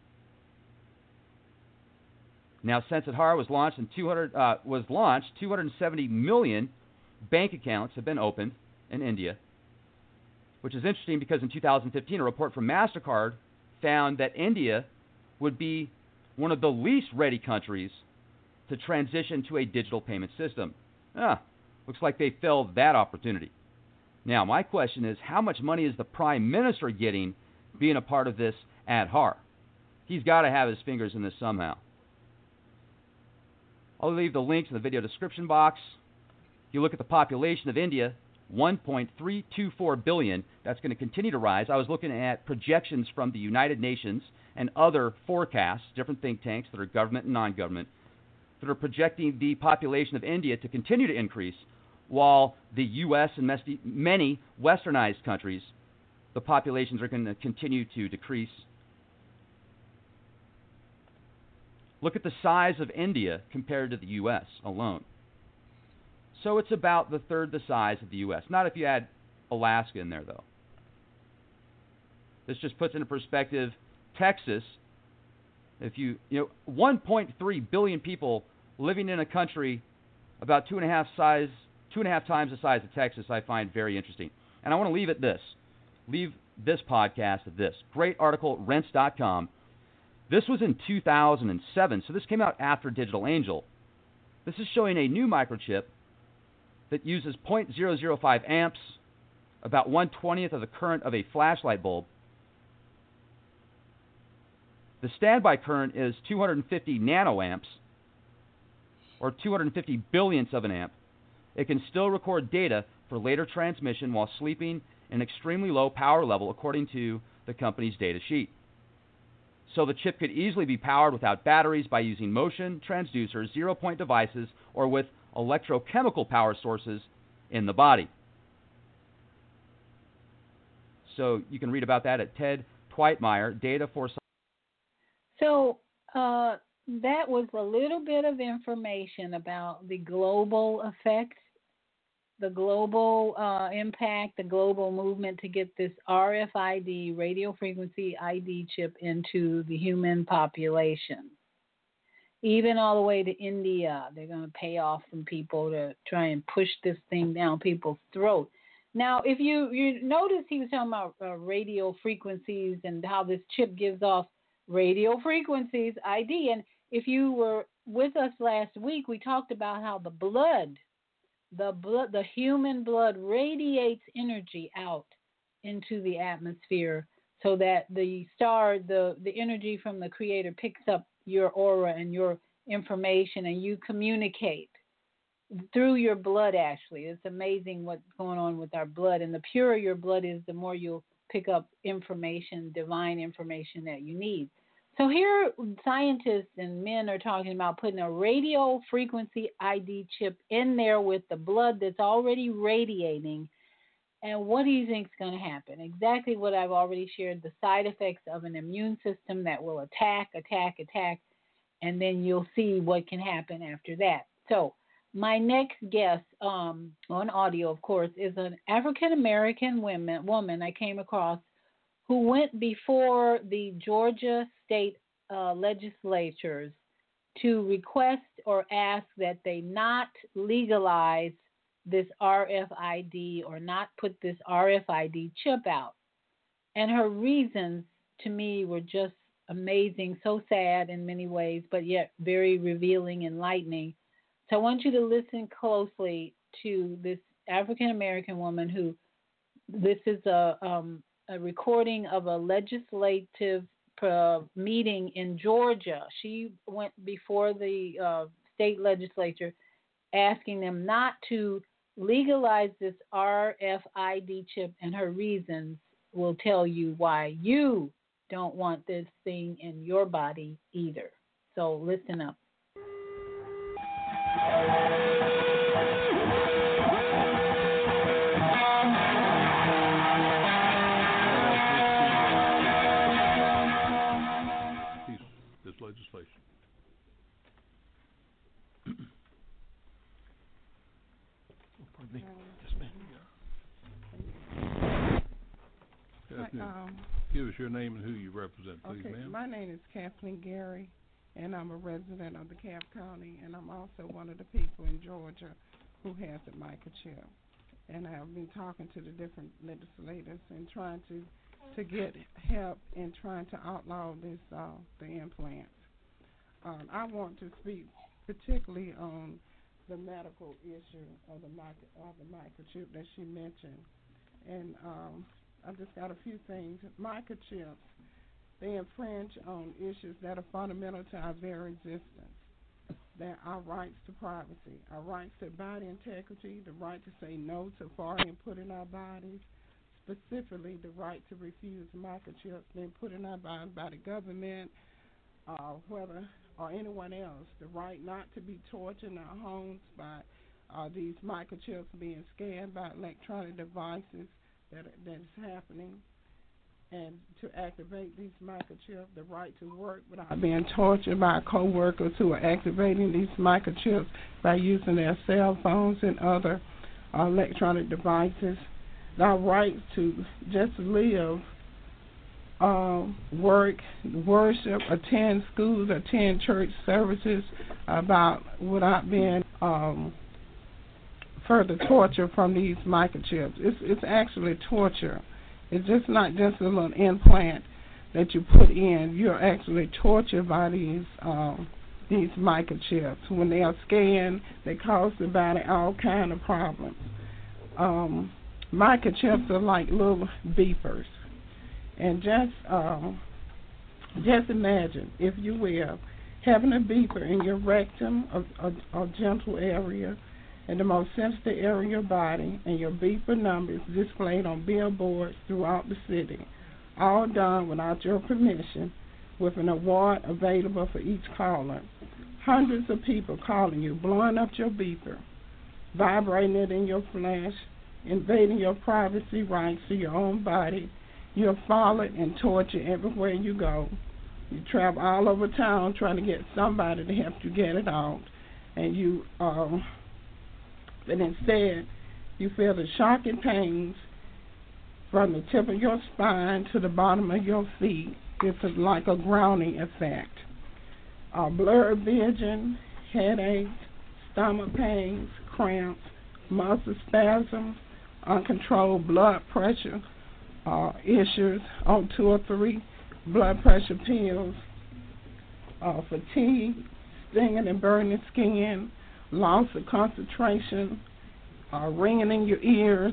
Now, since Aadhaar was launched in two hundred uh, was launched, two hundred seventy million bank accounts have been opened in India, which is interesting because in two thousand fifteen, a report from MasterCard found that India would be one of the least ready countries to transition to a digital payment system. Ah, looks like they failed that opportunity. Now, my question is, how much money is the Prime Minister getting being a part of this Aadhaar? He's got to have his fingers in this somehow. I'll leave the links in the video description box. If you look at the population of India, one point three two four billion. That's going to continue to rise. I was looking at projections from the United Nations and other forecasts, different think tanks that are government and non-government, that are projecting the population of India to continue to increase, while the U S and many westernized countries, the populations are going to continue to decrease. Look at the size of India compared to the U S alone. So it's about the third the size of the U S. Not if you add Alaska in there, though. This just puts into perspective Texas. If you, you know, one point three billion people living in a country about two and a half size, two and a half times the size of Texas, I find very interesting. And I want to leave at this. Leave this podcast at this. Great article, Rense dot com. This was in two thousand seven, so this came out after Digital Angel. This is showing a new microchip that uses zero point zero zero five amps, about one twentieth of the current of a flashlight bulb. The standby current is two hundred fifty nanoamps, or two hundred fifty billionths of an amp. It can still record data for later transmission while sleeping in an extremely low power level, according to the company's data sheet. So the chip could easily be powered without batteries by using motion transducers, zero-point devices, or with electrochemical power sources in the body. So you can read about that at Ted Twytmeyer, Data for. So uh, that was a little bit of information about the global effect, the global uh, impact, the global movement to get this R F I D, radio frequency I D chip into the human population. Even all the way to India, they're going to pay off some people to try and push this thing down people's throat. Now, if you, you notice he was talking about uh, radio frequencies and how this chip gives off radio frequencies I D. And if you were with us last week, we talked about how the blood, the blood, the human blood radiates energy out into the atmosphere so that the star, the, the energy from the Creator picks up your aura and your information, and you communicate through your blood. Actually, it's amazing what's going on with our blood, and the purer your blood is, the more you'll pick up information, divine information that you need. So here scientists and men are talking about putting a radio frequency I D chip in there with the blood that's already radiating. And what do you think is going to happen? Exactly what I've already shared, the side effects of an immune system that will attack, attack, attack, and then you'll see what can happen after that. So my next guest um, on audio, of course, is an African-American woman, woman I came across who went before the Georgia state uh, legislatures to request or ask that they not legalize this R F I D or not put this R F I D chip out. And her reasons to me were just amazing, so sad in many ways, but yet very revealing, enlightening. So I want you to listen closely to this African-American woman who, this is a, um, a recording of a legislative uh, meeting in Georgia. She went before the uh, state legislature asking them not to legalize this R F I D chip, and her reasons will tell you why you don't want this thing in your body either. So listen up. This legislation. Pardon me. Yes, ma'am. Kathleen, um, give us your name and who you represent, please, okay, ma'am. My name is Kathleen Gary, and I'm a resident of DeKalb County, and I'm also one of the people in Georgia who has the microchip. And I've been talking to the different legislators and trying to, to get help in trying to outlaw this uh, the implants. Um, I want to speak particularly on the medical issue of the micro, of the microchip that she mentioned, and um, I've just got a few things. Microchips, they infringe on issues that are fundamental to our very existence. They're our rights to privacy, our rights to body integrity, the right to say no to foreign input in our bodies, specifically the right to refuse microchips being put in our bodies by the government, uh, whether or anyone else, the right not to be tortured in our homes by uh, these microchips being scanned by electronic devices that that is happening. and to activate these microchips, the right to work without being tortured by co-workers who are activating these microchips by using their cell phones and other uh, electronic devices, our right to just live, uh, work, worship, attend schools, attend church services about without being um, further torture from these microchips. It's, it's actually torture. It's just not just a little implant that you put in. You're actually tortured by these um, these microchips. When they are scanned, they cause the body all kind of problems. Um, microchips are like little beepers, and just um, just imagine, if you will, having a beeper in your rectum, a, a, a genital area, and the most sensitive area of your body, and your beeper number is displayed on billboards throughout the city, all done without your permission, with an award available for each caller. Hundreds of people calling you, blowing up your beeper, vibrating it in your flesh, invading your privacy rights to your own body. You're followed and tortured everywhere you go. You travel all over town trying to get somebody to help you get it out, and you um, but instead you feel the shocking pains from the tip of your spine to the bottom of your feet. It's like a grounding effect. Uh, blurred vision, headaches, stomach pains, cramps, muscle spasms, uncontrolled blood pressure uh, issues on two or three blood pressure pills, uh, fatigue, stinging and burning skin, loss of concentration, uh, ringing in your ears,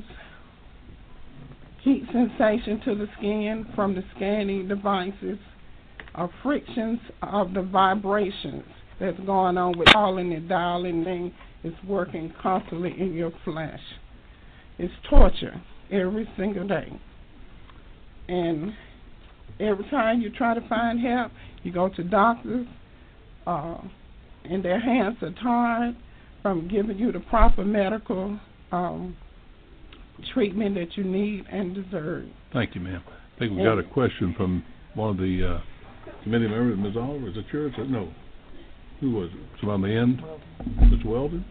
heat sensation to the skin from the scanning devices, uh, frictions of the vibrations that's going on with calling and dialing thing is working constantly in your flesh. It's torture every single day. And every time you try to find help, you go to doctors, uh, and their hands are tied from giving you the proper medical um, treatment that you need and deserve. Thank you, ma'am. I think we got a question from one of the uh, committee members, Miz Oliver. Is it yours? No. Who was it? So on the end, Miz Weldon?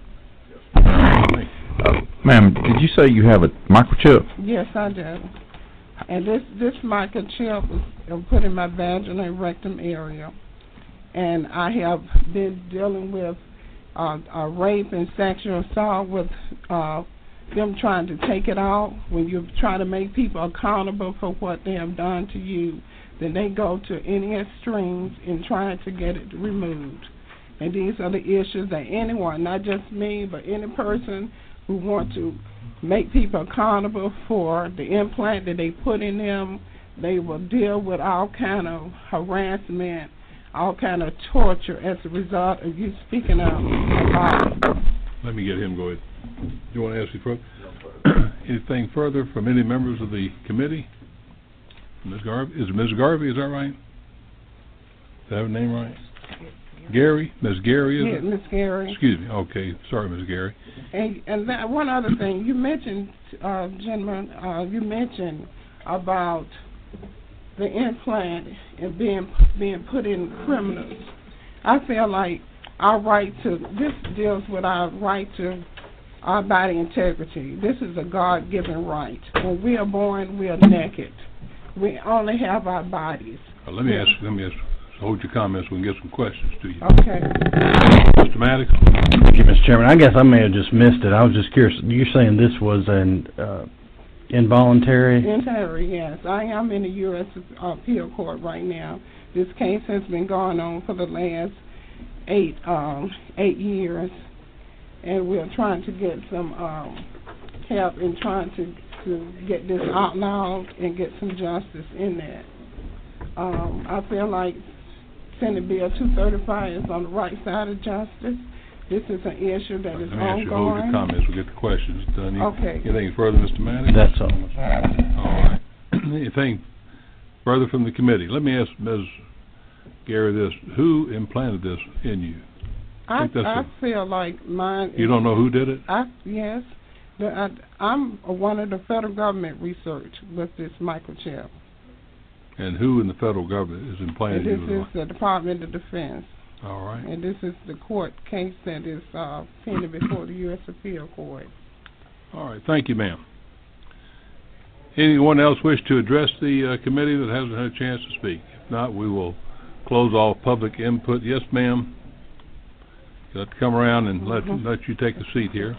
Thank you. Uh, ma'am, did you say you have a microchip? Yes, I do. And this, this microchip is put in my vaginal and rectum area. And I have been dealing with uh, uh, rape and sexual assault with uh, them trying to take it out. When you try to make people accountable for what they have done to you, then they go to any extremes in trying to get it removed. And these are the issues that anyone, not just me, but any person who wants to make people accountable for the implant that they put in them, they will deal with all kind of harassment, all kind of torture as a result of you speaking out about it. Let me get him go ahead. Do you want to ask me further? Anything further from any members of the committee? Miz Garvey? Is it Miz Garvey? Is that right? Did I have her name right? Gary? Miz Gary, is yeah, it? Miz Gary. Excuse me. Okay. Sorry, Miz Gary. And, and that one other thing, you mentioned, uh, gentlemen, uh, you mentioned about the implant and being being put in criminals. I feel like our right to, this deals with our right to our body integrity. This is a God-given right. When we are born, we are naked. We only have our bodies. Uh, let me ask. Let me ask. Hold your comments. We can get some questions to you. Okay. Mister Maddox. Thank you, Mister Chairman. I guess I may have just missed it. I was just curious. You're saying this was an uh, involuntary? Involuntary, yes. I am in the U S appeal court right now. This case has been going on for the last eight um, eight years, and we're trying to get some um, help in trying to, to get this outlawed and get some justice in that. Um, I feel like Senate Bill two thirty-five is on the right side of justice. This is an issue that is Let me ask ongoing. you, hold your comments. We'll get the questions done. Okay. Anything further, Mister Maddox? That's all. All right. Anything further from the committee? Let me ask Miz Gary this. Who implanted this in you? I, I, I a, feel like mine... You don't know who did it? I, yes. The, I, I'm one of the federal government research with this microchip. And who in the federal government is implanting And this you is the Department of Defense. All right. And this is the court case that is uh, pending before the U S Appeal Court. All right. Thank you, ma'am. Anyone else wish to address the uh, committee that hasn't had a chance to speak? If not, we will close off public input. Yes, ma'am. Got to come around and let Mm-hmm. let you take a seat here.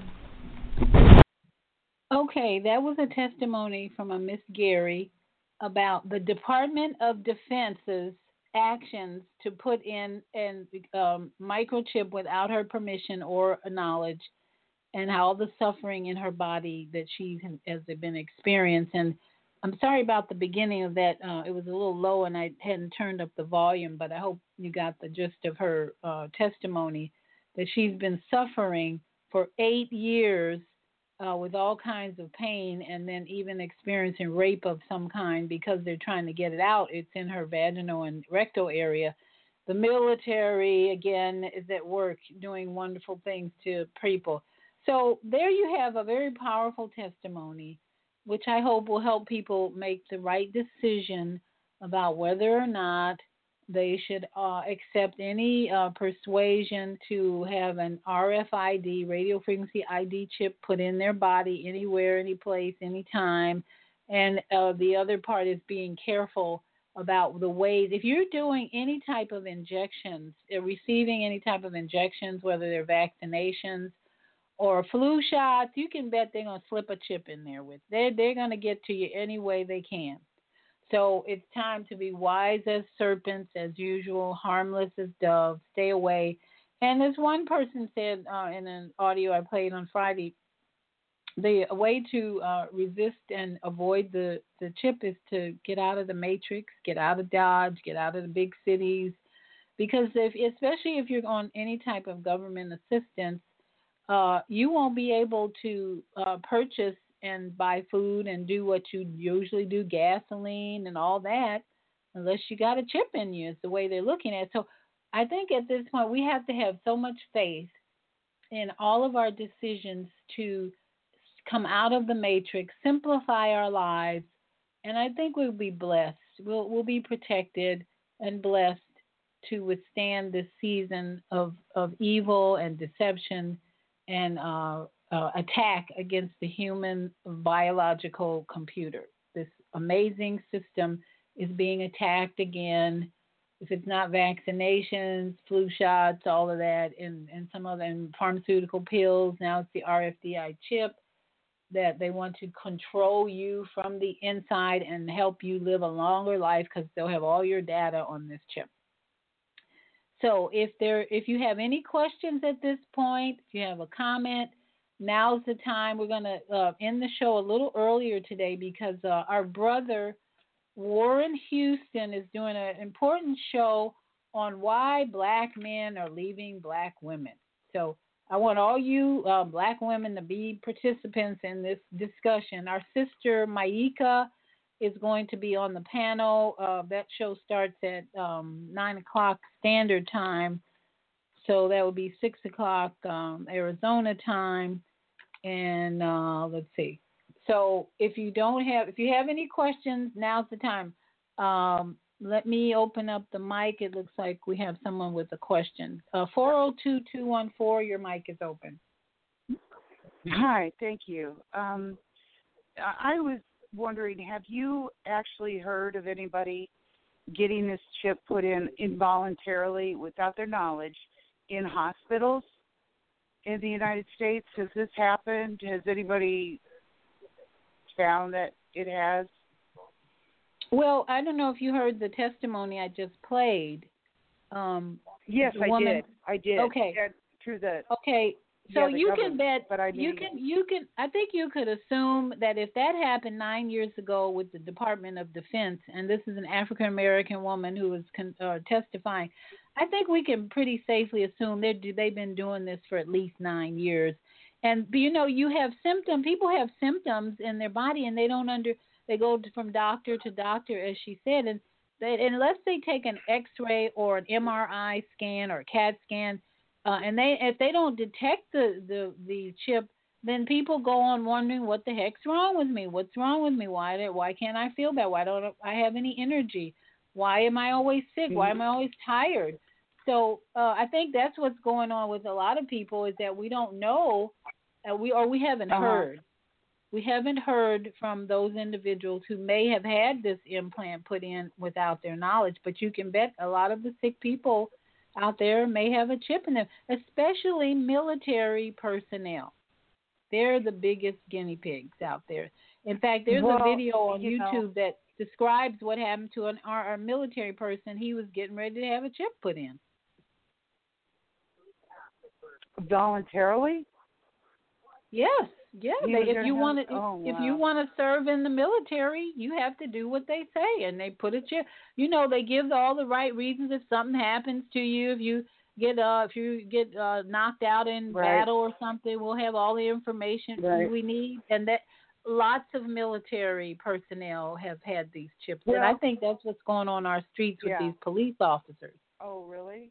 Okay, that was a testimony from a Miss Gary about the Department of Defense's actions to put in an um, microchip without her permission or knowledge, and how the suffering in her body that she has been experiencing. I'm sorry about the beginning of that. Uh, it was a little low and I hadn't turned up the volume, but I hope you got the gist of her uh, testimony, that she's been suffering for eight years uh, with all kinds of pain, and then even experiencing rape of some kind because they're trying to get it out. It's in her vaginal and rectal area. The military, again, is at work doing wonderful things to people. So there you have a very powerful testimony, which I hope will help people make the right decision about whether or not they should uh, accept any uh, persuasion to have an R F I D, radio frequency I D chip, put in their body anywhere, any place, anytime. And uh, the other part is being careful about the ways. If you're doing any type of injections, uh, receiving any type of injections, whether they're vaccinations or flu shots, you can bet they're going to slip a chip in there with. They're, they're going to get to you any way they can. So it's time to be wise as serpents, as usual, harmless as doves. Stay away. And as one person said uh, in an audio I played on Friday, the way to uh, resist and avoid the, the chip is to get out of the matrix, get out of Dodge, get out of the big cities. Because if, especially if you're on any type of government assistance, uh, you won't be able to uh, purchase and buy food and do what you usually do, gasoline and all that, unless you got a chip in you, is the way they're looking at it. So I think at this point we have to have so much faith in all of our decisions to come out of the matrix, simplify our lives, and I think we'll be blessed. We'll, we'll be protected and blessed to withstand this season of, of evil and deception and uh, uh, attack against the human biological computer. This amazing system is being attacked again. If it's not vaccinations, flu shots, all of that, and, and some other and pharmaceutical pills, now it's the R F D I chip, that they want to control you from the inside and help you live a longer life because they'll have all your data on this chip. So if there, if you have any questions at this point, if you have a comment, now's the time. We're going to uh, end the show a little earlier today because uh, our brother Warren Houston is doing an important show on why black men are leaving black women. So I want all you uh, black women to be participants in this discussion. Our sister Maika is going to be on the panel. Uh, that show starts at um, nine o'clock Standard Time. So that would be six o'clock um, Arizona time. And uh, let's see. So if you don't have, if you have any questions, now's the time. Um, let me open up the mic. It looks like we have someone with a question. Uh, four oh two, two one four, your mic is open. Hi, thank you. Um, I was wondering, have you actually heard of anybody getting this chip put in involuntarily without their knowledge in hospitals in the United States? Has this happened? Has anybody found that it has? Well, I don't know if you heard the testimony I just played. Um, yes, I woman, did. I did. Okay. Yeah, through the okay. So yeah, the you can bet. But I you can. You can. I think you could assume that if that happened nine years ago with the Department of Defense, and this is an African American woman who was con, uh, testifying, I think we can pretty safely assume they they've been doing this for at least nine years. And you know, you have symptoms. People have symptoms in their body, and they don't under. They go from doctor to doctor, as she said, and they, unless they take an X-ray or an M R I scan or a CAT scan, uh, and they if they don't detect the, the, the chip, then people go on wondering what the heck's wrong with me? What's wrong with me? Why did, why can't I feel bad? Why don't I have any energy? Why am I always sick? Why am I always tired? So uh, I think that's what's going on with a lot of people is that we don't know, uh, we or we haven't Uh-huh. heard. We haven't heard from those individuals who may have had this implant put in without their knowledge. But you can bet a lot of the sick people out there may have a chip in them, especially military personnel. They're the biggest guinea pigs out there. In fact, there's Well, a video on you know- YouTube that describes what happened to an our, our military person. He was getting ready to have a chip put in. Voluntarily? Yes, yes. He They, was if gonna you have- want to, oh, if wow. you want to serve in the military, you have to do what they say, and they put a chip. You know, they give all the right reasons if something happens to you. If you get uh, if you get uh, knocked out in Right. battle or something, we'll have all the information Right. we need. And that lots of military personnel have had these chips, and I Well- think that's what's going on our streets with Yeah. these police officers. Oh, really?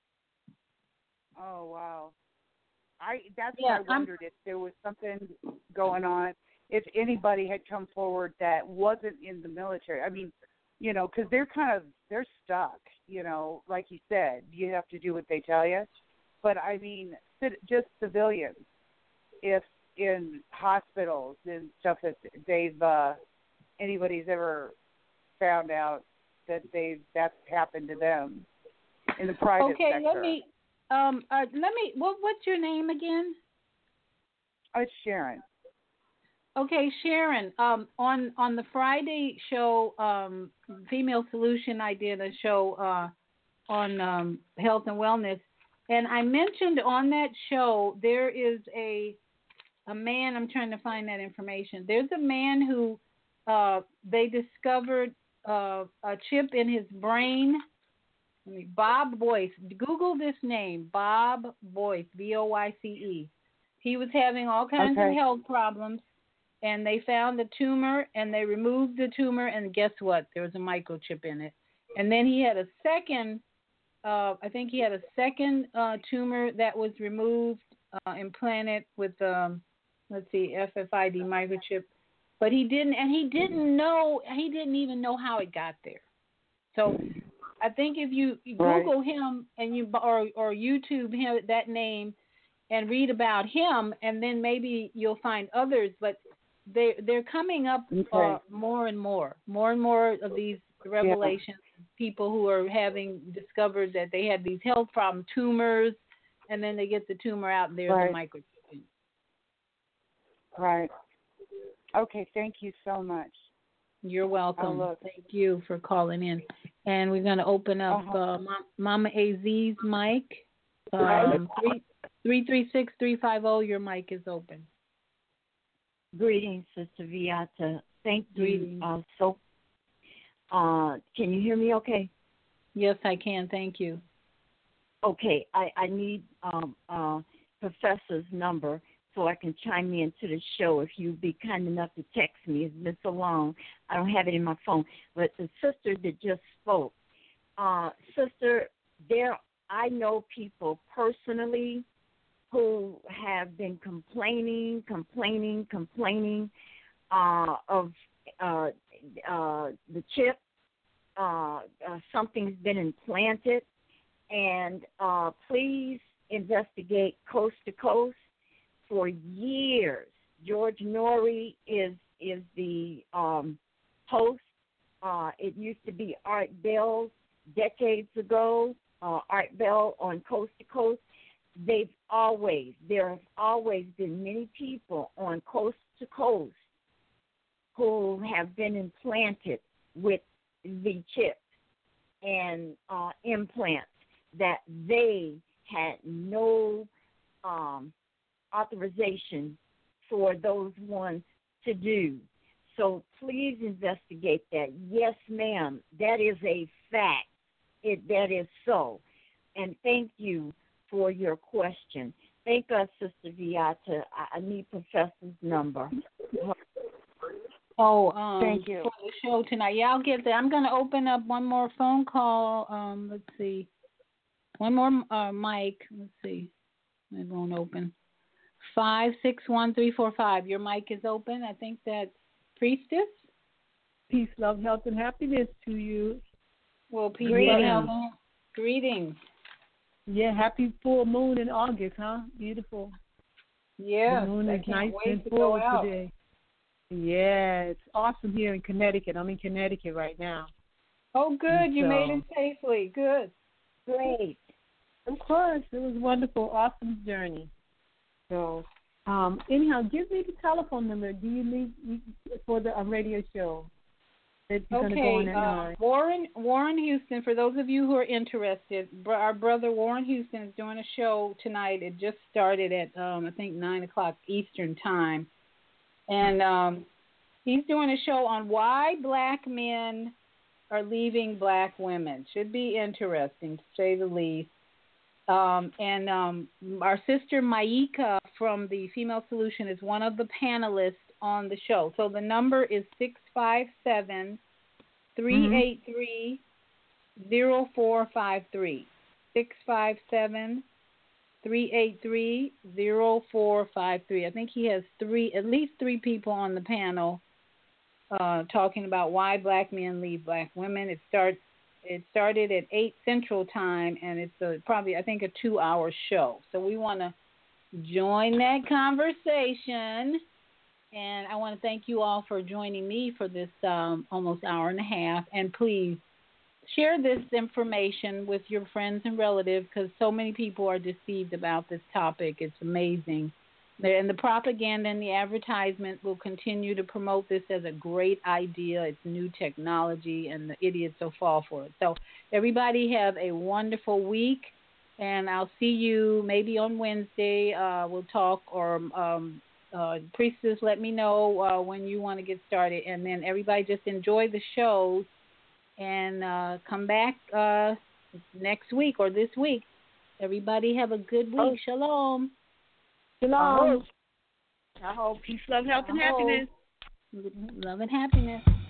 Oh, wow. I that's Yeah, what I I'm- wondered if there was something going on, if anybody had come forward that wasn't in the military. I mean, you know, because they're kind of they're stuck. You know, like you said, you have to do what they tell you. But I mean, ci- just civilians, if in hospitals and stuff that they've uh, anybody's ever found out that they that's happened to them in the private okay, sector. let me. Um, uh, let me. What, what's your name again? Oh, it's Sharon. Okay, Sharon. Um, on on the Friday show, um, Female Solution, I did a show uh, on um, health and wellness, and I mentioned on that show there is a a man. I'm trying to find that information. There's a man who uh, they discovered uh, a chip in his brain. Let me- Bob Boyce. Google this name, Bob Boyce, B O Y C E. He was having all kinds Okay. of health problems, and they found the tumor, and they removed the tumor, and guess what? There was a microchip in it. And then he had a second, uh, I think he had a second uh, tumor that was removed, uh, implanted with, um, let's see, F F I D microchip. But he didn't, and he didn't know, he didn't even know how it got there. So I think if you Right. Google him and you or or YouTube him that name and read about him, and then maybe you'll find others. But they they're coming up uh, Okay. more and more, more and more of these revelations. People who are having discovered that they had these health problems, tumors, and then they get the tumor out, and there's Right. a microchip. Right. Okay, thank you so much. You're welcome. look. Thank you for calling in. And we're going to open up Uh-huh. uh, Ma- Mama Az's mic. Um, three three six three five zero. Your mic is open. Greetings, Sister Viata. Thank you. Greetings. Uh, so, uh, can you hear me okay? Yes, I can. Thank you. Okay, I, I need um, uh, Professor's number so I can chime in to the show. If you'd be kind enough to text me. It's been so long. I don't have it in my phone. But the sister that just spoke, uh, sister, there I know people personally who have been complaining, complaining, complaining uh, of uh, uh, the chip. Uh, uh, something's been implanted. And uh, please investigate Coast to Coast. For years, George Norrie is is the um, host. Uh, it used to be Art Bell decades ago. Uh, Art Bell on Coast to Coast. They've always there have always been many people on Coast to Coast who have been implanted with the chips and uh, implants that they had no um, authorization for those ones to do. So please investigate that. Yes, ma'am, that is a fact. It that is so. And thank you for your question. Thank us, Sister Viata. I, I need Professor's number. Oh, um, Thank you. for the show tonight. Yeah, I'll get that. I'm going to open up one more phone call. Um, let's see. One more uh, mic. Let's see. It won't open. five six one, three four five. Your mic is open. I think that's Priestess. Peace, love, health, and happiness to you. Well, peace, Greetings. love, health. Greetings. Yeah, happy full moon in August, huh? Beautiful. Yeah, the moon I is can't nice wait and to full go out. today. Yeah, it's awesome here in Connecticut. I'm in Connecticut right now. Oh, good. And you so, made it safely. Good. Great. Of course. It was wonderful, awesome journey. So, um, anyhow, give me the telephone number. Do you need for the uh, radio show that you're going to go on Okay, at uh, nine? Warren Warren Houston. For those of you who are interested, br- our brother Warren Houston is doing a show tonight. It just started at um, I think nine o'clock Eastern time, and um, he's doing a show on why black men are leaving black women. Should be interesting, to say the least. Um, and um, our sister Maika from the Female Solution is one of the panelists on the show. So the number is six five seven, three eight three, zero four five three. six five seven, three eight three, zero four five three. I think he has three, at least three people on the panel uh, talking about why black men leave black women. It starts It started at eight Central Time, and it's a, probably, I think, a two-hour show. So we want to join that conversation, and I want to thank you all for joining me for this um, almost hour and a half. And please share this information with your friends and relatives, because so many people are deceived about this topic. It's amazing. And the propaganda and the advertisement will continue to promote this as a great idea. It's new technology, and the idiots will fall for it. So everybody have a wonderful week, and I'll see you maybe on Wednesday. Uh, we'll talk, or um, uh, Priestess, let me know uh, when you want to get started. And then everybody just enjoy the shows and uh, come back uh, next week or this week. Everybody have a good week. Oh. Shalom. Shalom. I hope peace, love, health, and happiness. Love and happiness.